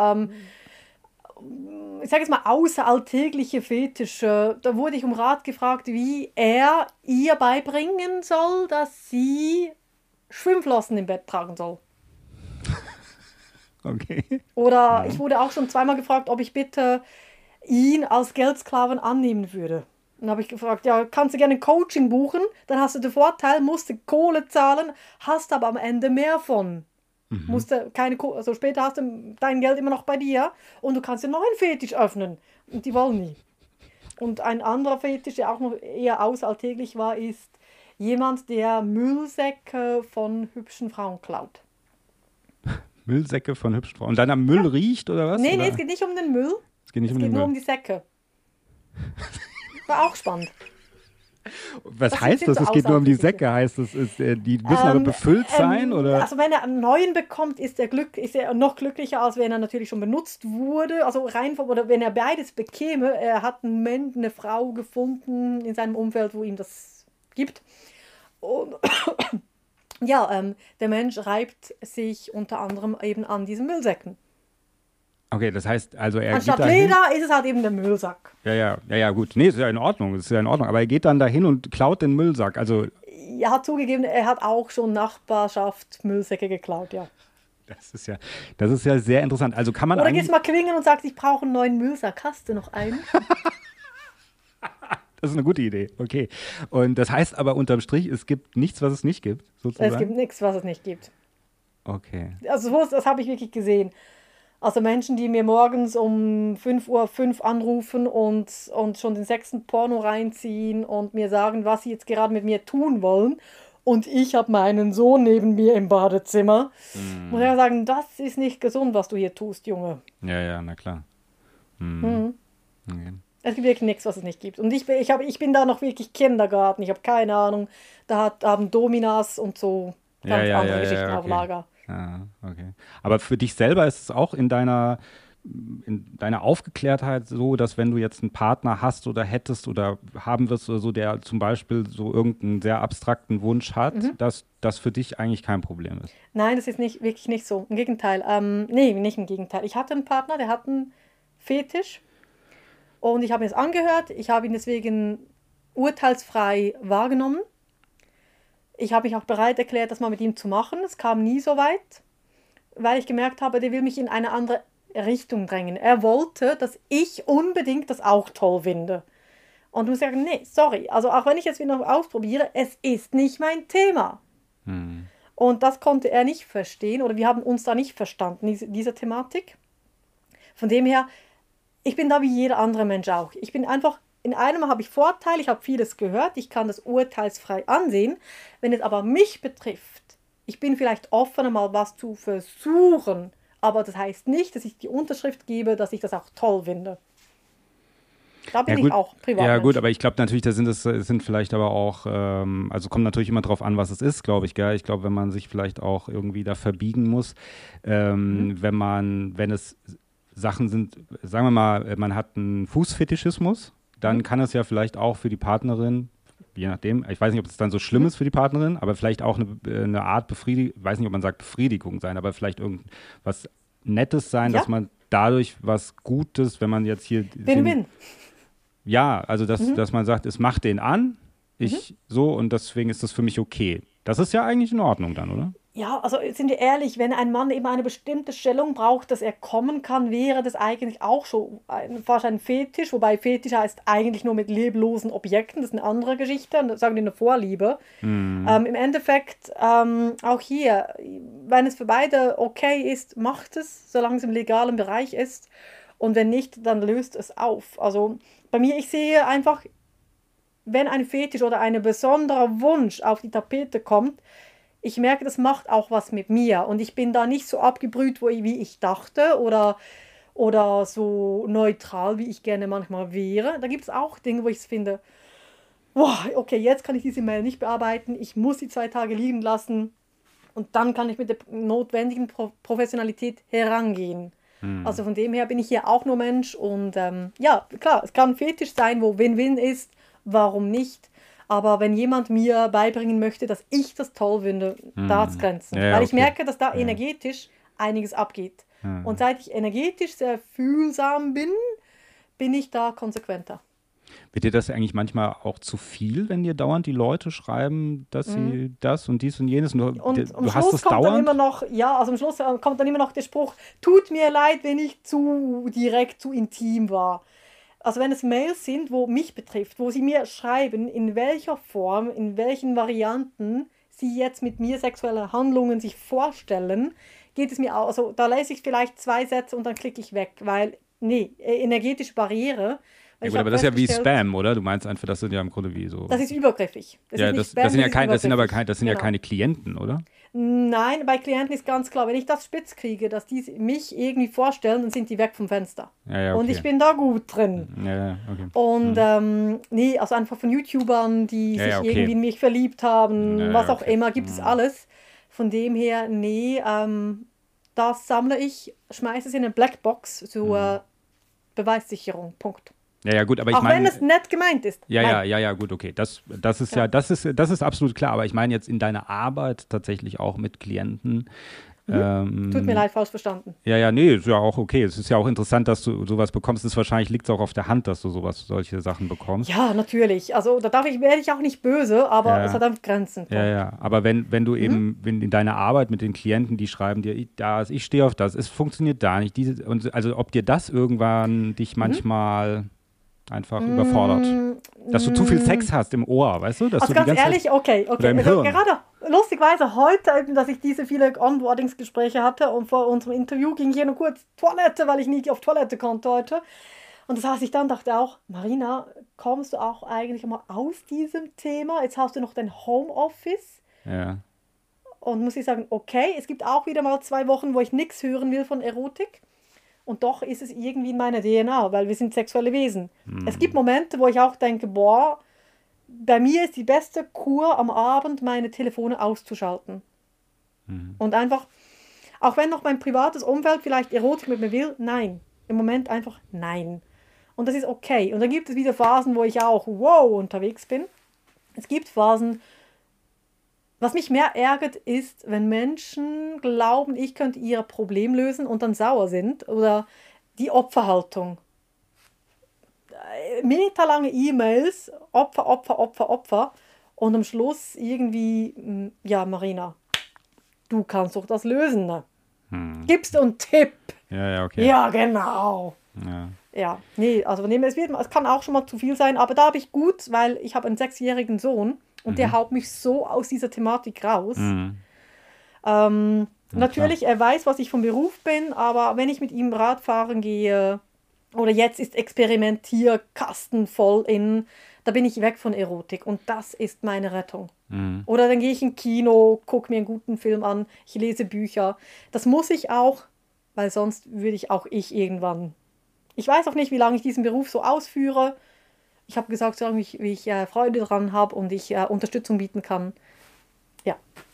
Ich sage jetzt mal, außeralltägliche Fetische. Da wurde ich um Rat gefragt, wie er ihr beibringen soll, dass sie Schwimmflossen im Bett tragen soll. Okay. Oder ich wurde auch schon zweimal gefragt, ob ich bitte ihn als Geldsklaven annehmen würde. Dann habe ich gefragt, ja, kannst du gerne ein Coaching buchen? Dann hast du den Vorteil, musst du Kohle zahlen, hast aber am Ende mehr von. Musst du keine also später hast du dein Geld immer noch bei dir und du kannst dir noch einen Fetisch öffnen. Und die wollen nie. Und ein anderer Fetisch, der auch noch eher außeralltäglich war, ist jemand, der Müllsäcke von hübschen Frauen klaut. Müllsäcke von hübschen Frauen. Und dann am Müll riecht oder was? Nee, es geht nicht um den Müll. Es geht nur um die Säcke. War auch spannend. Was heißt das? Es geht nur um die Säcke. Heißt das, die müssen aber befüllt sein? Oder? Also wenn er einen neuen bekommt, ist er noch glücklicher, als wenn er natürlich schon benutzt wurde. Also oder wenn er beides bekäme. Er hat eine Frau gefunden in seinem Umfeld, wo ihm das gibt. Und ja, der Mensch reibt sich unter anderem eben an diesen Müllsäcken. Okay, das heißt, also er anstatt geht dahin, Leder ist es halt eben der Müllsack. Ja, gut. Nee, ist ja in Ordnung. Aber er geht dann dahin und klaut den Müllsack. Also Er hat zugegeben, er hat auch schon Nachbarschaft Müllsäcke geklaut, ja. Das ist ja sehr interessant. Also kann man Oder gehst mal klingeln und sagst, ich brauche einen neuen Müllsack. Hast du noch einen? Das ist eine gute Idee, okay. Und das heißt aber unterm Strich, es gibt nichts, was es nicht gibt, sozusagen? Es gibt nichts, was es nicht gibt. Okay. Also das habe ich wirklich gesehen. Also Menschen, die mir morgens um 5:05 Uhr anrufen und schon den 6. Porno reinziehen und mir sagen, was sie jetzt gerade mit mir tun wollen. Und ich habe meinen Sohn neben mir im Badezimmer. Muss ich ja sagen, das ist nicht gesund, was du hier tust, Junge. Ja, na klar. Okay. Es gibt wirklich nichts, was es nicht gibt. Und ich bin da noch wirklich Kindergarten. Ich habe keine Ahnung. Da haben Dominas und so ganz andere Geschichten auf Lager. Ja, okay. Aber für dich selber ist es auch in deiner Aufgeklärtheit so, dass wenn du jetzt einen Partner hast oder hättest oder haben wirst oder so, der zum Beispiel so irgendeinen sehr abstrakten Wunsch hat, dass das für dich eigentlich kein Problem ist? Nein, das ist wirklich nicht so. Im Gegenteil. Nee, nicht im Gegenteil. Ich hatte einen Partner, der hat einen Fetisch und ich habe mir das angehört. Ich habe ihn deswegen urteilsfrei wahrgenommen. Ich habe mich auch bereit erklärt, das mal mit ihm zu machen. Es kam nie so weit, weil ich gemerkt habe, der will mich in eine andere Richtung drängen. Er wollte, dass ich unbedingt das auch toll finde. Und ich muss sagen, nee, sorry. Also auch wenn ich jetzt wieder noch ausprobiere, es ist nicht mein Thema. Und das konnte er nicht verstehen oder wir haben uns da nicht verstanden, diese Thematik. Von dem her, ich bin da wie jeder andere Mensch auch. Ich bin einfach, in einem habe ich Vorteil, ich habe vieles gehört, ich kann das urteilsfrei ansehen. Wenn es aber mich betrifft, ich bin vielleicht offen, mal was zu versuchen, aber das heißt nicht, dass ich die Unterschrift gebe, dass ich das auch toll finde. Da bin ich auch privat. Ja gut, aber ich glaube natürlich, das sind vielleicht aber auch, also kommt natürlich immer drauf an, was es ist, glaube ich, gell? Ich glaube, wenn man sich vielleicht auch irgendwie da verbiegen muss, wenn es Sachen sind, sagen wir mal, man hat einen Fußfetischismus, dann kann es ja vielleicht auch für die Partnerin, je nachdem, ich weiß nicht, ob es dann so schlimm ist für die Partnerin, aber vielleicht auch eine Art Befriedigung, ich weiß nicht, ob man sagt Befriedigung sein, aber vielleicht irgendwas Nettes sein, dass man dadurch was Gutes, wenn man jetzt hier... Win-win. Ja, also dass man sagt, es macht den an, so und deswegen ist das für mich okay. Das ist ja eigentlich in Ordnung dann, oder? Ja, also sind wir ehrlich, wenn ein Mann eben eine bestimmte Stellung braucht, dass er kommen kann, wäre das eigentlich auch schon fast ein Fetisch, wobei Fetisch heißt eigentlich nur mit leblosen Objekten, das ist eine andere Geschichte, sagen wir eine Vorliebe. Im Endeffekt, auch hier, wenn es für beide okay ist, macht es, solange es im legalen Bereich ist und wenn nicht, dann löst es auf. Also bei mir, ich sehe einfach, wenn ein Fetisch oder ein besonderer Wunsch auf die Tapete kommt, ich merke, das macht auch was mit mir und ich bin da nicht so abgebrüht, wie ich dachte oder so neutral, wie ich gerne manchmal wäre. Da gibt es auch Dinge, wo ich es finde, boah, okay, jetzt kann ich diese Mail nicht bearbeiten, ich muss die 2 Tage liegen lassen und dann kann ich mit der notwendigen Professionalität herangehen. Also von dem her bin ich hier auch nur Mensch und ja, klar, es kann ein Fetisch sein, wo Win-Win ist, warum nicht? Aber wenn jemand mir beibringen möchte, dass ich das toll finde, da hat es Grenzen. Ja, weil ich okay. merke, dass da energetisch einiges abgeht. Und seit ich energetisch sehr fühlsam bin, bin ich da konsequenter. Wird dir das eigentlich manchmal auch zu viel, wenn dir dauernd die Leute schreiben, dass sie das und dies und jenes und Und du am hast Schluss das kommt dann dauernd? immer noch, ja, also am Schluss kommt dann immer noch der Spruch, tut mir leid, wenn ich zu direkt, zu intim war. Also wenn es Mails sind, wo mich betrifft, wo sie mir schreiben, in welcher Form, in welchen Varianten sie jetzt mit mir sexuelle Handlungen sich vorstellen, geht es mir auch, also da lese ich vielleicht 2 Sätze und dann klicke ich weg, weil, nee, energetische Barriere. Ja gut, aber das ist ja wie Spam, oder? Du meinst einfach, das sind ja im Grunde wie so... Das ist übergriffig. Das ja, ist das sind ja Spam, das sind aber genau. keine Klienten, oder? Nein, bei Klienten ist ganz klar, wenn ich das spitz kriege, dass die mich irgendwie vorstellen, dann sind die weg vom Fenster. Ja, okay. Und ich bin da gut drin. Ja, okay. Und nee, also einfach von YouTubern, die sich irgendwie in mich verliebt haben, was auch immer, gibt es alles. Von dem her, nee, das sammle ich, schmeiße es in eine Blackbox zur Beweissicherung. Punkt. Ja, gut, aber ich meine... Auch wenn es nett gemeint ist. Ja, gut, okay. Das ist absolut klar. Aber ich meine jetzt in deiner Arbeit tatsächlich auch mit Klienten. Tut mir leid, falsch verstanden. Ja, nee, ist ja auch okay. Es ist ja auch interessant, dass du sowas bekommst. Wahrscheinlich liegt es auch auf der Hand, dass du solche Sachen bekommst. Ja, natürlich. Also da werde ich auch nicht böse, aber es hat einfach Grenzen. Ja. Aber wenn du eben, wenn in deiner Arbeit mit den Klienten, die schreiben dir, ich stehe auf das, es funktioniert da nicht. Also ob dir das irgendwann dich manchmal einfach überfordert. Dass du zu viel Sex hast im Ohr, weißt du? Dass also du ganz ehrlich, okay. Oder im Hirn. Gerade lustigweise heute, dass ich diese viele Onboardingsgespräche hatte und vor unserem Interview ging ich hier nur kurz Toilette, weil ich nie auf Toilette konnte heute. Und das heißt, ich dann dachte auch, Marina, kommst du auch eigentlich mal aus diesem Thema? Jetzt hast du noch dein Homeoffice. Ja. Und muss ich sagen, okay, es gibt auch wieder mal 2 Wochen, wo ich nichts hören will von Erotik. Und doch ist es irgendwie in meiner DNA, weil wir sind sexuelle Wesen. Es gibt Momente, wo ich auch denke, boah, bei mir ist die beste Kur am Abend, meine Telefone auszuschalten. Und einfach, auch wenn noch mein privates Umfeld vielleicht Erotik mit mir will, nein. Im Moment einfach nein. Und das ist okay. Und dann gibt es wieder Phasen, wo ich auch unterwegs bin. Es gibt Phasen, was mich mehr ärgert, ist, wenn Menschen glauben, ich könnte ihr Problem lösen und dann sauer sind. Oder die Opferhaltung. Meterlange E-Mails, Opfer. Und am Schluss irgendwie, ja, Marina, du kannst doch das lösen. Ne? Gibst du einen Tipp? Ja, okay. Ja, genau. Ja, nee, also es kann auch schon mal zu viel sein, aber da habe ich gut, weil ich habe einen 6-jährigen Sohn. Und der haut mich so aus dieser Thematik raus. Natürlich, er weiß, was ich vom Beruf bin, aber wenn ich mit ihm Radfahren gehe, oder jetzt ist Experimentierkasten voll in, da bin ich weg von Erotik. Und das ist meine Rettung. Oder dann gehe ich in Kino, gucke mir einen guten Film an, ich lese Bücher. Das muss ich auch, weil sonst würde ich auch irgendwann... Ich weiß auch nicht, wie lange ich diesen Beruf so ausführe. Ich habe gesagt, solange wie ich Freude daran habe und ich Unterstützung bieten kann. Ja.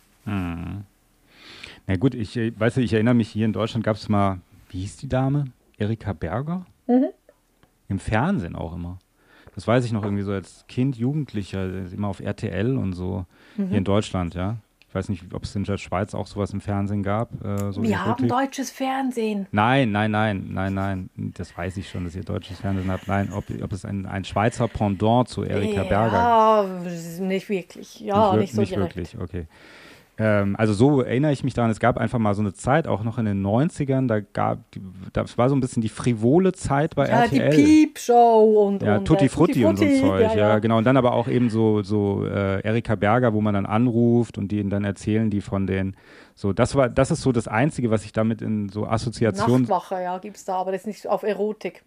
Na gut, ich erinnere mich, hier in Deutschland gab es mal, wie hieß die Dame? Erika Berger? Im Fernsehen auch immer. Das weiß ich noch irgendwie so als Kind, Jugendlicher, immer auf RTL und so, hier in Deutschland, ja. Ich weiß nicht, ob es in der Schweiz auch sowas im Fernsehen gab. Wir haben deutsches Fernsehen. Nein. Das weiß ich schon, dass ihr deutsches Fernsehen habt. Nein, ob es ein Schweizer Pendant zu Erika Berger. Ja, nicht wirklich. Ja, nicht so direkt. Nicht wirklich, okay. Also so erinnere ich mich daran, es gab einfach mal so eine Zeit, auch noch in den 90ern, das war so ein bisschen die frivole Zeit bei RTL. Die Piep-Show und Tutti Frutti und so ein Zeug, ja, genau. Und dann aber auch eben so Erika Berger, wo man dann anruft und die dann erzählen, die von den, so, das ist so das Einzige, was ich damit in so Assoziationen... Nachtwache, ja, gibt es da, aber das ist nicht auf Erotik.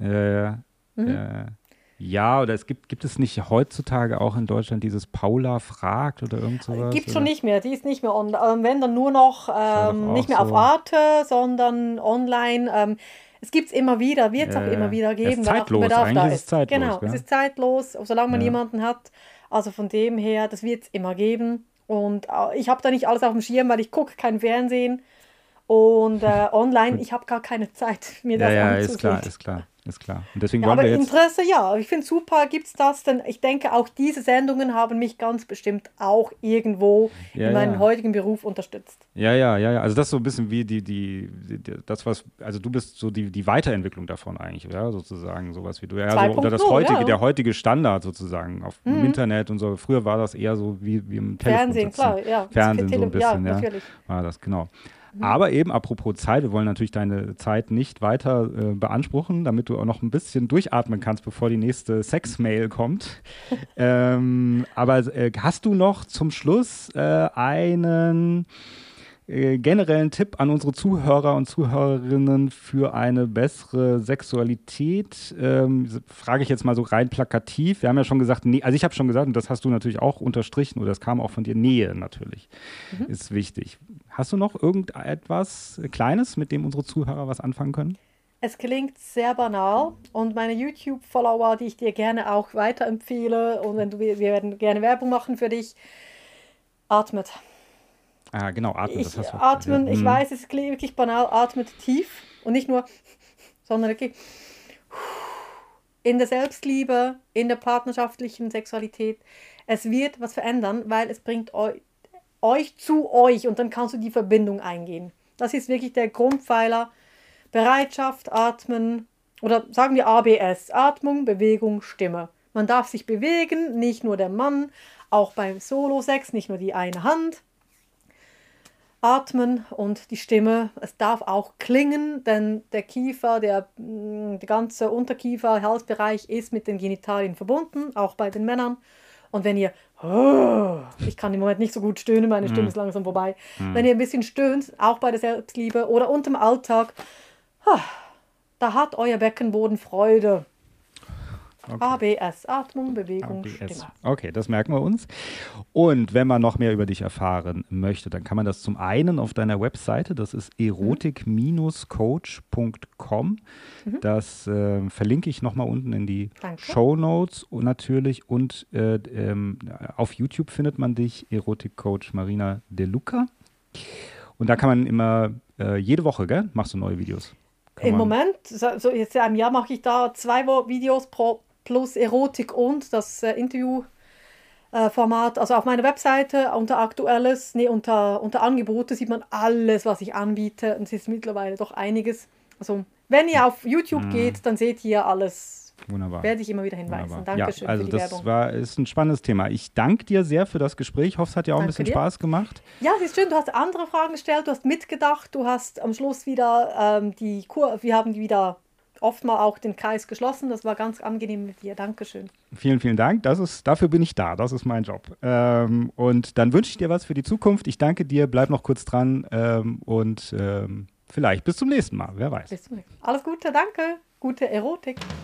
Ja, oder gibt es nicht heutzutage auch in Deutschland dieses Paula fragt oder irgend sowas? Gibt es schon nicht mehr, die ist nicht mehr online. Wenn dann nur noch, nicht mehr auf Arte, sondern online. es gibt es immer wieder, wird es auch immer wieder geben. Es ist zeitlos, eigentlich ist es zeitlos. Genau, es ist zeitlos, solange man niemanden hat. Also von dem her, das wird es immer geben. Und ich habe da nicht alles auf dem Schirm, weil ich gucke kein Fernsehen. Und online, ich habe gar keine Zeit, mir das anzusehen. Ist klar. Und deswegen Ja, wollen aber wir jetzt... Interesse, ja. Ich finde super, gibt es das, denn ich denke, auch diese Sendungen haben mich ganz bestimmt auch irgendwo in meinem heutigen Beruf unterstützt. Ja. Also das ist so ein bisschen wie das, was, also du bist so die Weiterentwicklung davon eigentlich, ja, sozusagen, sowas wie du, ja, so, oder das heutige, der heutige Standard sozusagen im Internet und so. Früher war das eher so wie im Telefon Fernsehen, sitzen. klar, ja. Fernsehen so ein bisschen, ja. Natürlich. War das, genau. Aber eben, apropos Zeit, wir wollen natürlich deine Zeit nicht weiter beanspruchen, damit du auch noch ein bisschen durchatmen kannst, bevor die nächste Sex-Mail kommt. Aber hast du noch zum Schluss einen generellen Tipp an unsere Zuhörer und Zuhörerinnen für eine bessere Sexualität? Frage ich jetzt mal so rein plakativ. Wir haben ja schon gesagt, also ich habe schon gesagt, und das hast du natürlich auch unterstrichen, oder das kam auch von dir, Nähe natürlich ist wichtig. Hast du noch irgendetwas Kleines, mit dem unsere Zuhörer was anfangen können? Es klingt sehr banal und meine YouTube-Follower, die ich dir gerne auch weiterempfehle, und wir werden gerne Werbung machen für dich, atmet. Ah, genau, atmen. Das hast du atmen, ich weiß, es klingt wirklich banal, atmet tief und nicht nur, sondern wirklich in der Selbstliebe, in der partnerschaftlichen Sexualität. Es wird was verändern, weil es bringt euch zu euch und dann kannst du die Verbindung eingehen. Das ist wirklich der Grundpfeiler. Bereitschaft, Atmen oder sagen wir ABS, Atmung, Bewegung, Stimme. Man darf sich bewegen, nicht nur der Mann, auch beim Solo-Sex, nicht nur die eine Hand. Atmen und die Stimme, es darf auch klingen, denn der Kiefer, der ganze Unterkiefer, Halsbereich ist mit den Genitalien verbunden, auch bei den Männern. Und wenn ihr, ich kann im Moment nicht so gut stöhnen, meine Stimme ist langsam vorbei, wenn ihr ein bisschen stöhnt, auch bei der Selbstliebe oder unterm Alltag, da hat euer Beckenboden Freude. Okay. ABS, Atmung, Bewegung, ABS. Stimme. Okay, das merken wir uns. Und wenn man noch mehr über dich erfahren möchte, dann kann man das zum einen auf deiner Webseite, das ist erotik-coach.com. Das verlinke ich nochmal unten in die Shownotes und natürlich. Und auf YouTube findet man dich, Erotik-Coach Marina De Luca. Und da kann man immer, jede Woche, gell, machst du neue Videos? Im Moment, so jetzt im Jahr mache ich da 2 Videos plus Erotik und das Interviewformat. Also auf meiner Webseite unter Aktuelles, unter Angebote sieht man alles, was ich anbiete. Und es ist mittlerweile doch einiges. Also wenn ihr auf YouTube geht, dann seht ihr alles. Wunderbar. Werde ich immer wieder hinweisen. Dankeschön also für die Werbung. Ist ein spannendes Thema. Ich danke dir sehr für das Gespräch. Ich hoffe, es hat dir auch ein bisschen Spaß gemacht. Ja, es ist schön. Du hast andere Fragen gestellt, du hast mitgedacht, du hast am Schluss wieder wir haben wieder oft mal auch den Kreis geschlossen. Das war ganz angenehm mit dir. Dankeschön. Vielen, vielen Dank. Dafür bin ich da. Das ist mein Job. Und dann wünsche ich dir was für die Zukunft. Ich danke dir. Bleib noch kurz dran und vielleicht bis zum nächsten Mal. Wer weiß. Bis zum nächsten Mal. Alles Gute, danke. Gute Erotik.